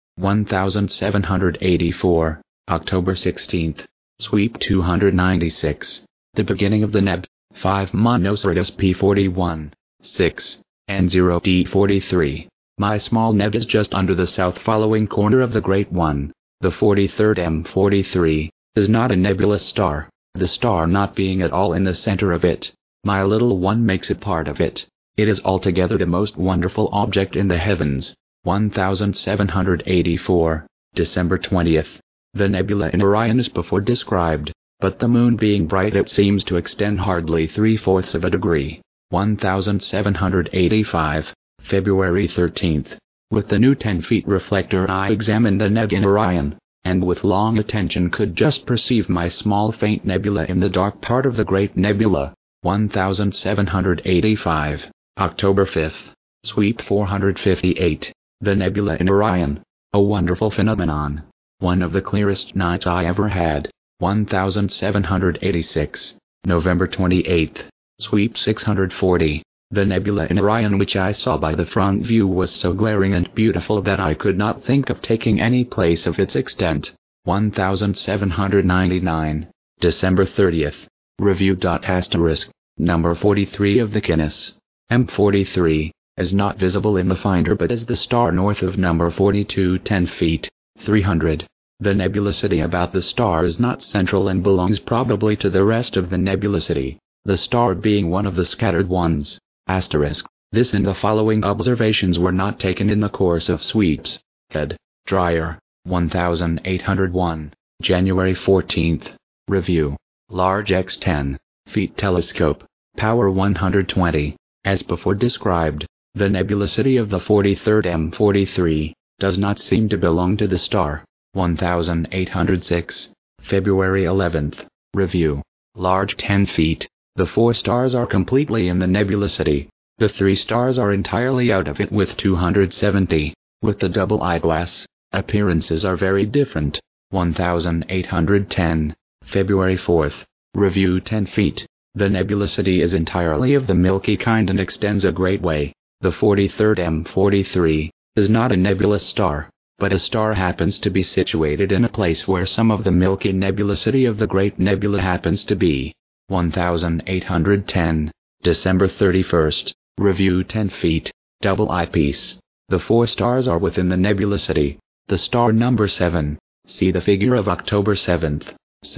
S1: 1784, October 16th. Sweep 296. The beginning of the neb. 5 Monoceros P41, 6, N0 D43. My small neb is just under the south following corner of the Great One. The 43rd M43 is not a nebulous star, the star not being at all in the center of it. My little one makes it part of it. It is altogether the most wonderful object in the heavens. 1784, December 20th. The nebula in Orion is before described, but the moon being bright it seems to extend hardly 3/4 of a degree. 1785, February 13th. With the new 10 feet reflector I examined the neb in Orion, and with long attention could just perceive my small faint nebula in the dark part of the great nebula. 1785, October 5th. Sweep 458. The nebula in Orion. A wonderful phenomenon. One of the clearest nights I ever had. 1786, November 28th. Sweep 640. The nebula in Orion which I saw by the front view was so glaring and beautiful that I could not think of taking any place of its extent. 1799, December 30th. Review. Number 43 of the Canis. M43, is not visible in the finder but is the star north of number 42 10 feet, 300. The nebulosity about the star is not central and belongs probably to the rest of the nebulosity, the star being one of the scattered ones. This and the following observations were not taken in the course of sweeps. Ed. Dreyer, 1801, January 14th. Review. Large X10 feet telescope, power 120. As before described, the nebulosity of the 43rd M43 does not seem to belong to the star. 1806, February 11th. Review. Large 10 feet. The 4 stars are completely in the nebulosity. The 3 stars are entirely out of it with 270. With the double eyeglass, appearances are very different. 1810, February 4th. Review. 10 feet. The nebulosity is entirely of the milky kind and extends a great way. The 43rd M43 is not a nebulous star, but a star happens to be situated in a place where some of the milky nebulosity of the great nebula happens to be. 1810, December 31st. Review. 10 feet. Double eyepiece. The 4 stars are within the nebulosity. The star number 7, see the figure of October 7th,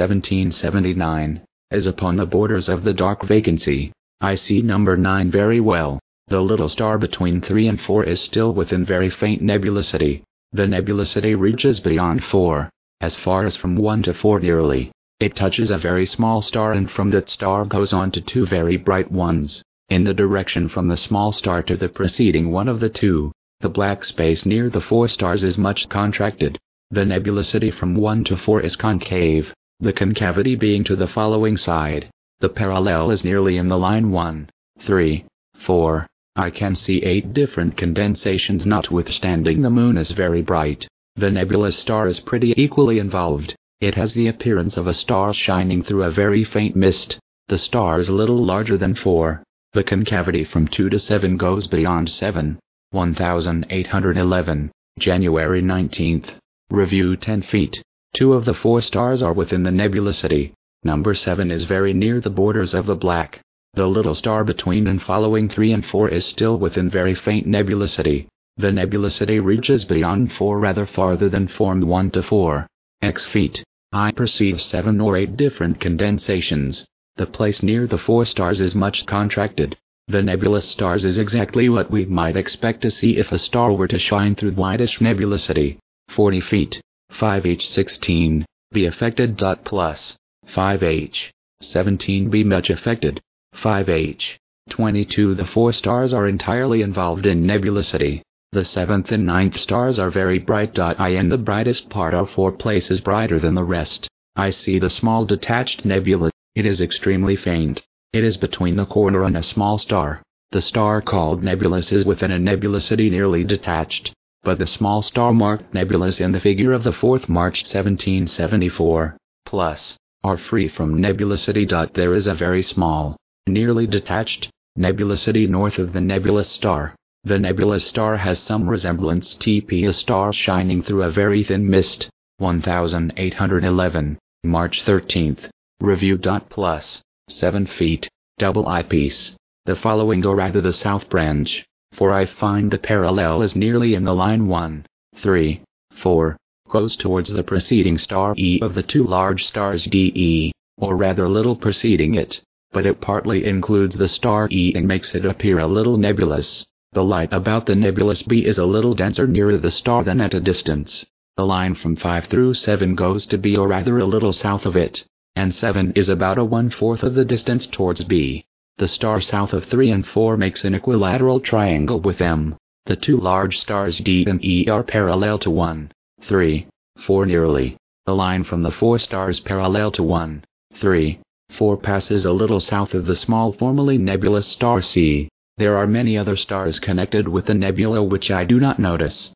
S1: 1779, is upon the borders of the dark vacancy. I see number 9 very well. The little star between 3 and 4 is still within very faint nebulosity. The nebulosity reaches beyond 4, as far as from 1 to 4 nearly. It touches a very small star and from that star goes on to 2 very bright ones. In the direction from the small star to the preceding one of the 2, the black space near the 4 stars is much contracted. The nebulosity from 1 to 4 is concave, the concavity being to the following side. The parallel is nearly in the line 1, 3, 4. I can see 8 different condensations notwithstanding the moon is very bright. The nebulous star is pretty equally involved. It has the appearance of a star shining through a very faint mist. The star is a little larger than 4. The concavity from 2 to 7 goes beyond 7. 1811, January 19th. Review. 10 feet. 2 of the 4 stars are within the nebulosity. Number 7 is very near the borders of the black. The little star between and following 3 and 4 is still within very faint nebulosity. The nebulosity reaches beyond 4 rather farther than from 1 to 4 x feet. I perceive 7 or 8 different condensations. The place near the 4 stars is much contracted. The nebulous stars is exactly what we might expect to see if a star were to shine through whitish nebulosity. 40 feet. 5H16, be affected. Plus 5H 17 be much affected. 5H 22 the 4 stars are entirely involved in nebulosity. The 7th and 9th stars are very bright. I in the brightest part are 4 places brighter than the rest. I see the small detached nebula. It is extremely faint. It is between the corner and a small star. The star called nebulous is within a nebulosity nearly detached, but the small star marked nebulous in the figure of the 4th March 1774, plus, are free from nebulosity. There is a very small, nearly detached, nebulosity north of the nebulous star. The nebulous star has some resemblance to a star shining through a very thin mist. 1811, March 13th. Review. Plus 7 feet, double eyepiece. The following or rather the south branch, for I find the parallel is nearly in the line 1, 3, 4, goes towards the preceding star E of the two large stars DE, or rather little preceding it, but it partly includes the star E and makes it appear a little nebulous. The light about the nebulous B is a little denser nearer the star than at a distance. The line from 5 through 7 goes to B or rather a little south of it, and 7 is about a 1/4 of the distance towards B. The star south of 3 and 4 makes an equilateral triangle with M. The two large stars D and E are parallel to 1, 3, 4 nearly. The line from the 4 stars parallel to 1, 3, 4 passes a little south of the small formerly nebulous star C. There are many other stars connected with the nebula which I do not notice.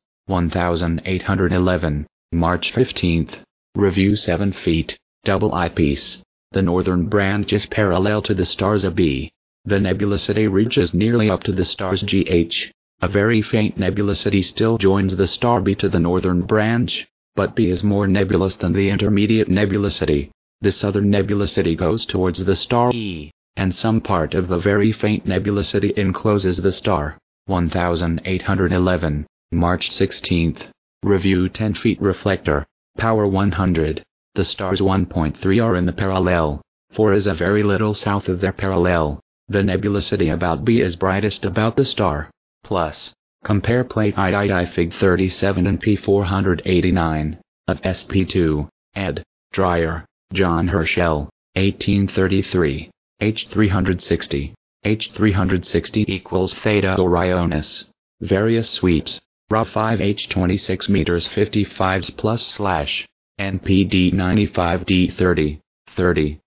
S1: 1811, March 15th. Review. 7 feet, double eyepiece. The northern branch is parallel to the stars of B. The nebulosity reaches nearly up to the stars GH. A very faint nebulosity still joins the star B to the northern branch, but B is more nebulous than the intermediate nebulosity. The southern nebulosity goes towards the star E, and some part of a very faint nebulosity encloses the star. 1811, March 16th. Review. 10 feet reflector, power 100. The stars 1.3 are in the parallel, 4 is a very little south of their parallel. The nebulosity about B is brightest about the star. Plus, compare plate III Fig 37 and P489, of SP2, ed. Dreyer, John Herschel, 1833, H360. H360 equals Theta Orionis. Various sweeps, Ra 5 H26 meters 55s plus / NPD 95D 30,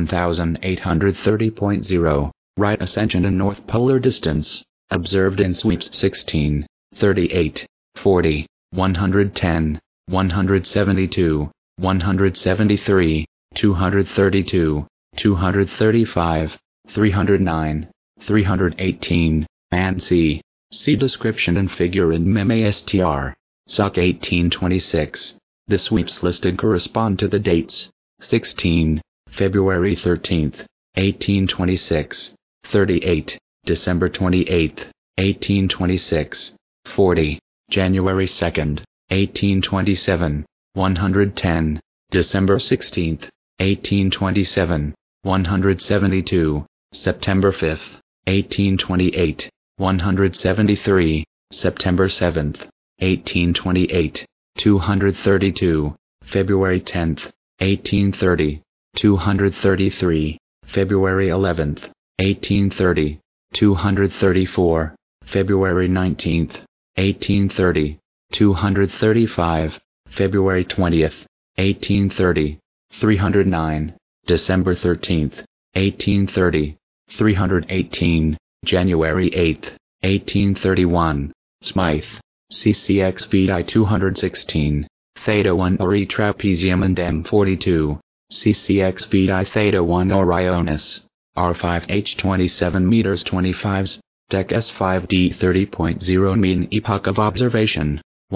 S1: 1830.0, right ascension and north polar distance, observed in sweeps 16, 38, 40, 110, 172, 173, 232, 235, 309, 318, and C. See description and figure in MEMASTR. SOC 1826. The sweeps listed correspond to the dates: 16, February 13th, 1826, 38, December 28th, 1826, 40, January 2nd, 1827, 110, December 16th, 1827, 172, September 5th, 1828, 173, September 7th, 1828, 232, February 10th, 1830, 233, February 11th, 1830, 234, February 19th, 1830, 235, February 20th, 1830, 309, December 13th, 1830, 318, January 8th, 1831, Smythe, CCX VI 216, Theta 1 Ori Trapezium and M42, CCX VI Theta 1 Orionis, R5 H27 meters 25s, Deck S5D 30.0 mean epoch of observation,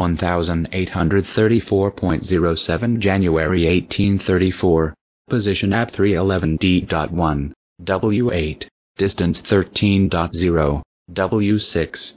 S1: 1834.07 January 1834, position at 311D.1, W8, distance 13.0, W6,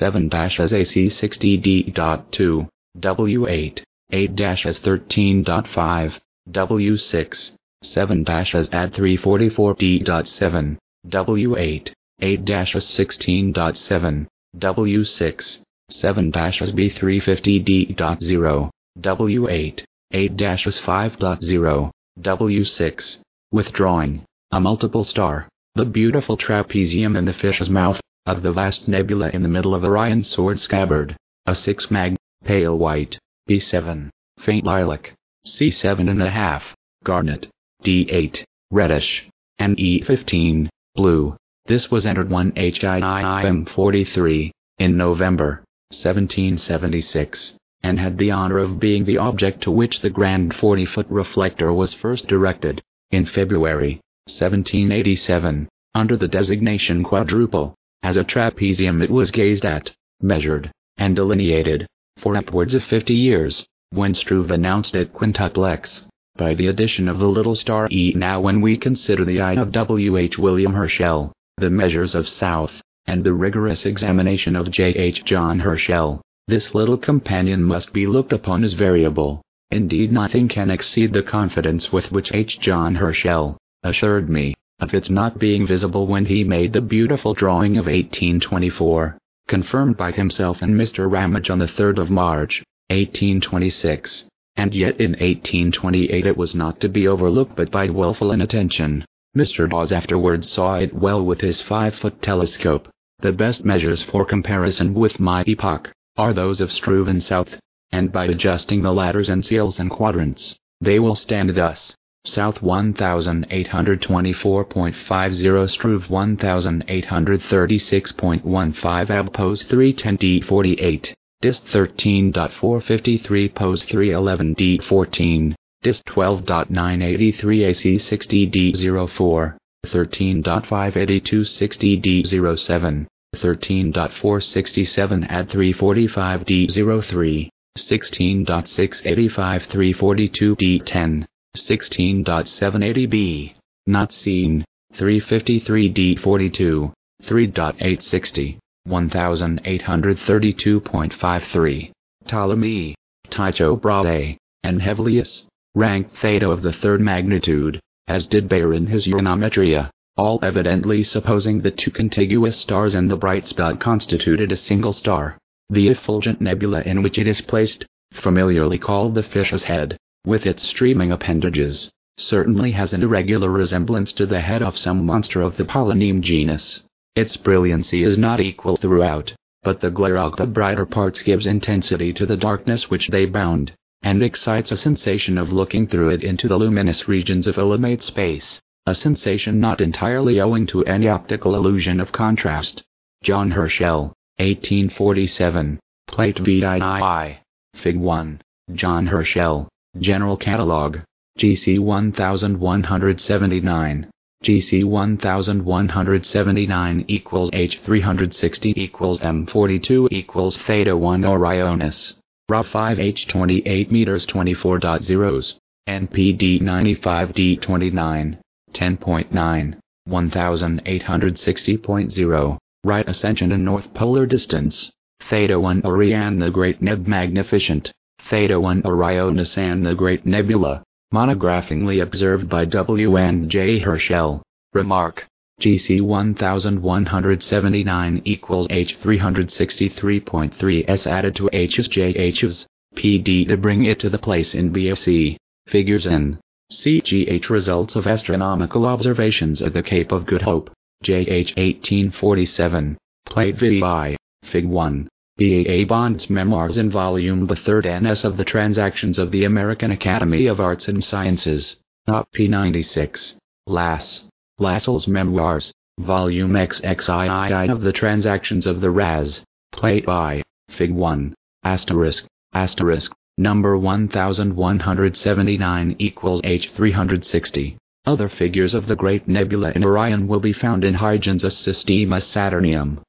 S1: 7-as AC60D.2, W8, 8-as13.5, W6, 7-as add 344D.7, W8, 8-as16.7, W6, 7-as B350D.0, W8, 8-as5.0, W6, withdrawing, a multiple star, the beautiful trapezium in the fish's mouth, of the vast nebula in the middle of Orion's sword scabbard, a 6 mag, pale white, B7, faint lilac, C7.5, garnet, D8, reddish, and E15, blue. This was entered 1 HIIM43, in November, 1776, and had the honor of being the object to which the grand 40-foot reflector was first directed, in February, 1787, under the designation quadruple. As a trapezium it was gazed at, measured, and delineated, for upwards of 50 years, when Struve announced it quintuplex, by the addition of the little star E. Now when we consider the eye of W. H. William Herschel, the measures of South, and the rigorous examination of J. H. John Herschel, this little companion must be looked upon as variable. Indeed, nothing can exceed the confidence with which H. John Herschel assured me of its not being visible when he made the beautiful drawing of 1824, confirmed by himself and Mr. Ramage on the 3rd of March, 1826, and yet in 1828 it was not to be overlooked but by willful inattention. Mr. Dawes afterwards saw it well with his 5-foot telescope. The best measures for comparison with my epoch are those of Struve and South, and by adjusting the ladders and seals and quadrants, they will stand thus: South 1824.50, Struve 1836.15, Ab pose 310D48, Dist 13.453, pose 311D14, Dist 12.983, AC 60D04, 13.582, 13.467, Ad 345D03, 16.685, 342D10, 16.780B, not seen, 353D42, 3.860, 1832.53, Ptolemy, Tycho Brahe, and Hevelius, ranked theta of the 3rd magnitude, as did Bayer in his Uranometria, all evidently supposing the two contiguous stars and the bright spot constituted a single star. The effulgent nebula in which it is placed, familiarly called the fish's head, with its streaming appendages, certainly has an irregular resemblance to the head of some monster of the Polyneum genus. Its brilliancy is not equal throughout, but the glare of the brighter parts gives intensity to the darkness which they bound, and excites a sensation of looking through it into the luminous regions of illimate space, a sensation not entirely owing to any optical illusion of contrast. John Herschel, 1847, Plate VII, Fig. 1, John Herschel, General Catalogue, GC 1179, GC 1179 equals H 360 equals M 42 equals Theta 1 Orionis, Ra 5 H 28 meters 24.0, NPD 95 D 29, 10.9, 1860.0, right ascension and north polar distance, Theta 1 Orion the Great Neb Magnificent, Theta 1 Orionis and the Great Nebula, monographingly observed by W. and J. Herschel. Remark: GC 1179 equals H 363.3 S added to H's JH's, PD to bring it to the place in BSc. Figures in CGH results of astronomical observations at the Cape of Good Hope, JH 1847, Plate VI, Fig. 1. B.A. Bond's Memoirs in Volume the 3rd NS of the Transactions of the American Academy of Arts and Sciences, Op. P96, Lascelles Memoirs, Volume XXIII of the Transactions of the Raz, Plate I, Fig. 1, asterisk, number 1179 equals H 360. Other figures of the Great Nebula in Orion will be found in Huygens' Systema Saturnium,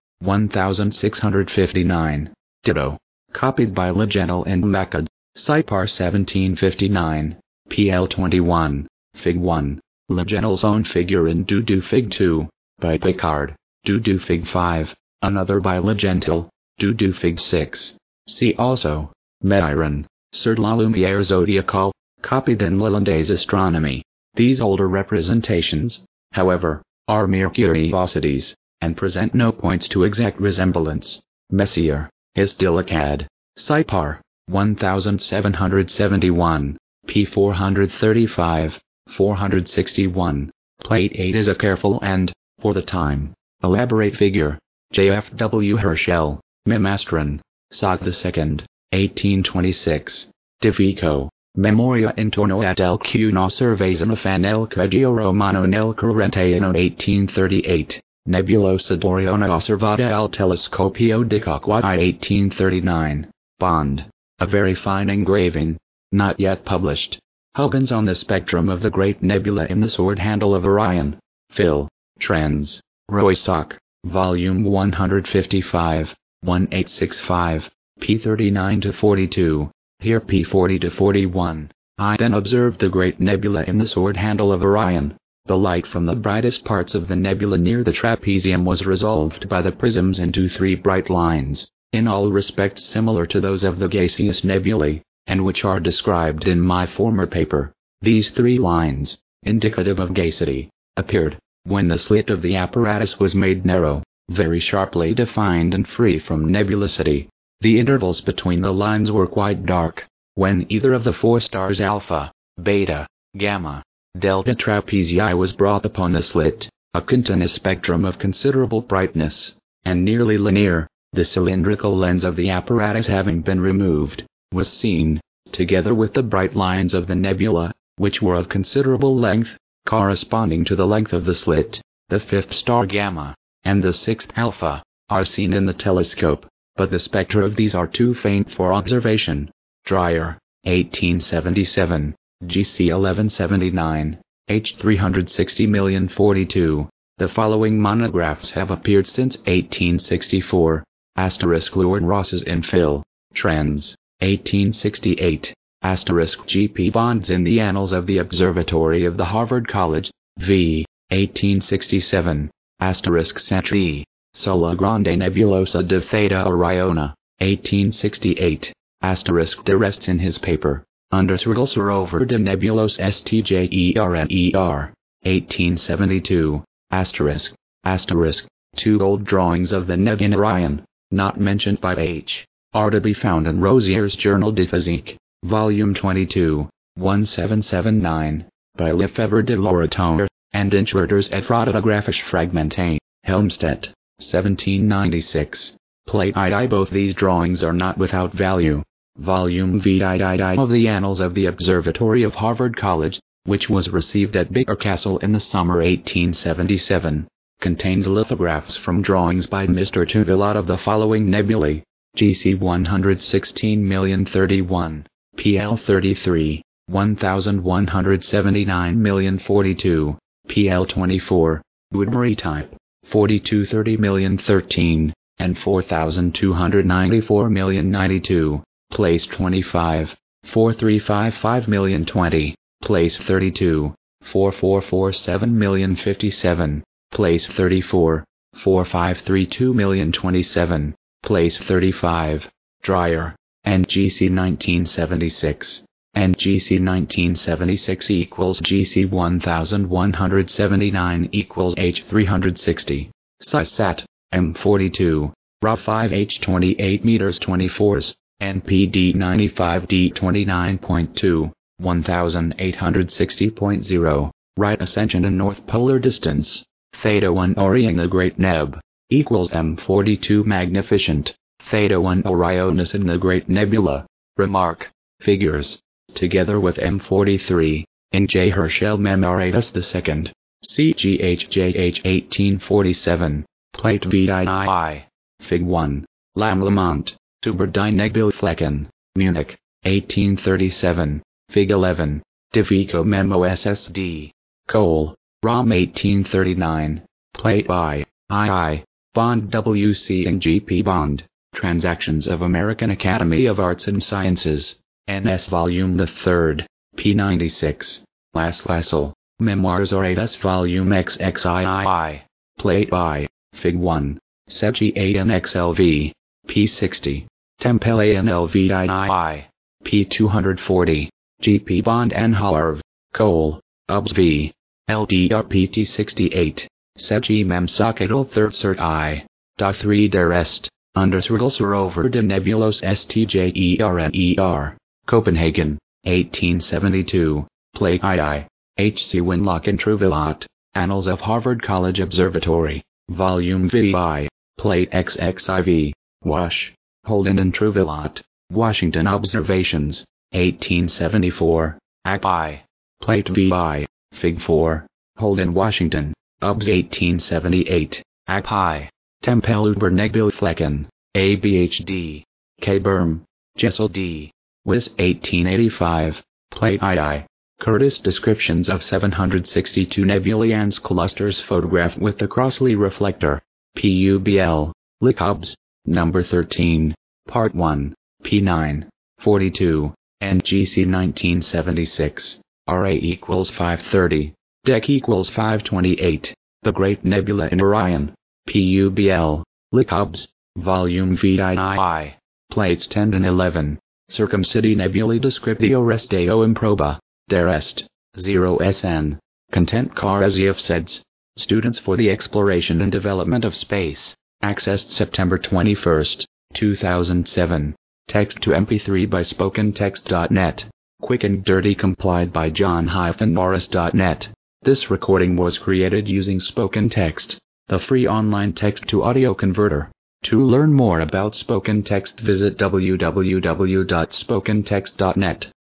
S1: 1659. Ditto. Copied by Legendre and Macquard, Sipar 1759, PL 21, Fig. 1. Legendre's own figure in Dudu Fig. 2, by Picard, Dudu Fig. 5, another by Legendre, Dudu Fig. 6. See also, Méiron, Sur la lumière zodiacale, copied in Lalonde's Astronomy. These older representations, however, are mere curiosities, and present no points to exact resemblance. Messier, Histillicad, Sipar, 1771, p. 435, 461. Plate 8 is a careful and, for the time, elaborate figure. J.F.W. Herschel, Mimastron, Sog. II, 1826. De Vico, Memoria intorno ad alcuna survezano fan el Cugio Romano nel Correntino 1838. Nebulosa d'Orione osservata al telescopio di Cocquai 1839. Bond. A very fine engraving, not yet published. Huygens on the spectrum of the Great Nebula in the Sword Handle of Orion. Phil. Trends. Roysock. Volume 155. 1865, P39 to 42, here P40 to 41. I then observed the great nebula in the sword handle of Orion. The light from the brightest parts of the nebula near the trapezium was resolved by the prisms into 3 bright lines, in all respects similar to those of the gaseous nebulae, and which are described in my former paper. These 3 lines, indicative of gasity, appeared, when the slit of the apparatus was made narrow, very sharply defined and free from nebulosity. The intervals between the lines were quite dark. When either of the 4 stars alpha, beta, gamma, delta Trapezii was brought upon the slit, a continuous spectrum of considerable brightness, and nearly linear, the cylindrical lens of the apparatus having been removed, was seen, together with the bright lines of the nebula, which were of considerable length, corresponding to the length of the slit. The 5th star gamma, and the 6th alpha, are seen in the telescope, but the spectra of these are too faint for observation. Dreyer, 1877, GC 1179, H 360,042. The following monographs have appeared since 1864. Lord Ross's in Phil. Trends, 1868. GP Bonds in the Annals of the Observatory of the Harvard College, v. 1867. Santri, Sola Grande Nebulosa de Theta Oriona, 1868. De Rests in his paper, Undersriggles over de Nebulos Stjerner, 1872. ****. 2 old drawings of the nebula in Orion, not mentioned by H. are to be found in Rosier's Journal de Physique, Volume 22, 1779, by Lefebvre de Lauraton, and Inschwerter's Et Photographische Fragmente, Helmstedt, 1796. Plate II. Both these drawings are not without value. Volume VII of the Annals of the Observatory of Harvard College, which was received at Biggar Castle in the summer 1877, contains lithographs from drawings by Mr. Tuvelat of the following nebulae: GC 116,031, PL 33, 1179,042, PL 24, Woodbury type, 4230,013, and 4294,092. Place 25, 4355,020, Place 32, 4447,057, Place 34, 4532,027, Place 35, Dreyer, NGC 1976, NGC 1976 equals GC 1179 equals H 360, SISAT, M42, RA 5H 28 meters 24s. NPD 95D 29.2, 1860.0, right ascension and north polar distance, Theta 1 Orion the Great Neb, equals M42 magnificent, Theta 1 Orionis in the Great Nebula. Remark, figures, together with M43, in J. Herschel Memoratus II, CGHJH 1847, Plate VII, Fig 1, Lamont. Tuber die Nebelflecken, Munich, 1837, Fig 11, De Vico Memo SSD, Cole, ROM 1839, Plate I, Bond WC and GP Bond, Transactions of American Academy of Arts and Sciences, NS Volume 3, P96, Lassel, Memoirs Oratus Volume XXII, Plate I, Fig 1, Sebji 8NXLV, P60, Tempele NLVII, P240, GP Bond and Harv, Cole, UBS V, LDR PT68, Sebji Mem Socket 3 Cert I, Da 3 Der Rest, Undersriggles over de Nebulos Stjerner, Copenhagen, 1872, Plate II, H.C. Winlock and Truvillat, Annals of Harvard College Observatory, Volume VI, Plate XXIV. Wash, Holden and Truvillat, Washington Observations, 1874, I. Plate VI, Fig 4, Holden Washington, UBS 1878, I. Tempelhuber Nebelflecken, ABHD, K. Berm, Jessel D. Wiss 1885, Plate II, Curtis Descriptions of 762 nebulae and clusters photographed with the Crossley reflector, PUBL, Lick UBS. Number 13. Part 1. P9. 42. NGC 1976. RA equals 530. Dec equals 528. The Great Nebula in Orion. PUBL. Licobs. Volume VIII. Plates 10 and 11. Circumcidi Nebulae Descriptio Resteo Improba. Derest. 0 SN. Content Karazief SEDS. Students for the Exploration and Development of Space. Accessed September 21, 2007. Text to MP3 by SpokenText.net. Quick and dirty complied by John-Norris.net. This recording was created using SpokenText, the free online text-to-audio converter. To learn more about SpokenText, visit www.spokentext.net.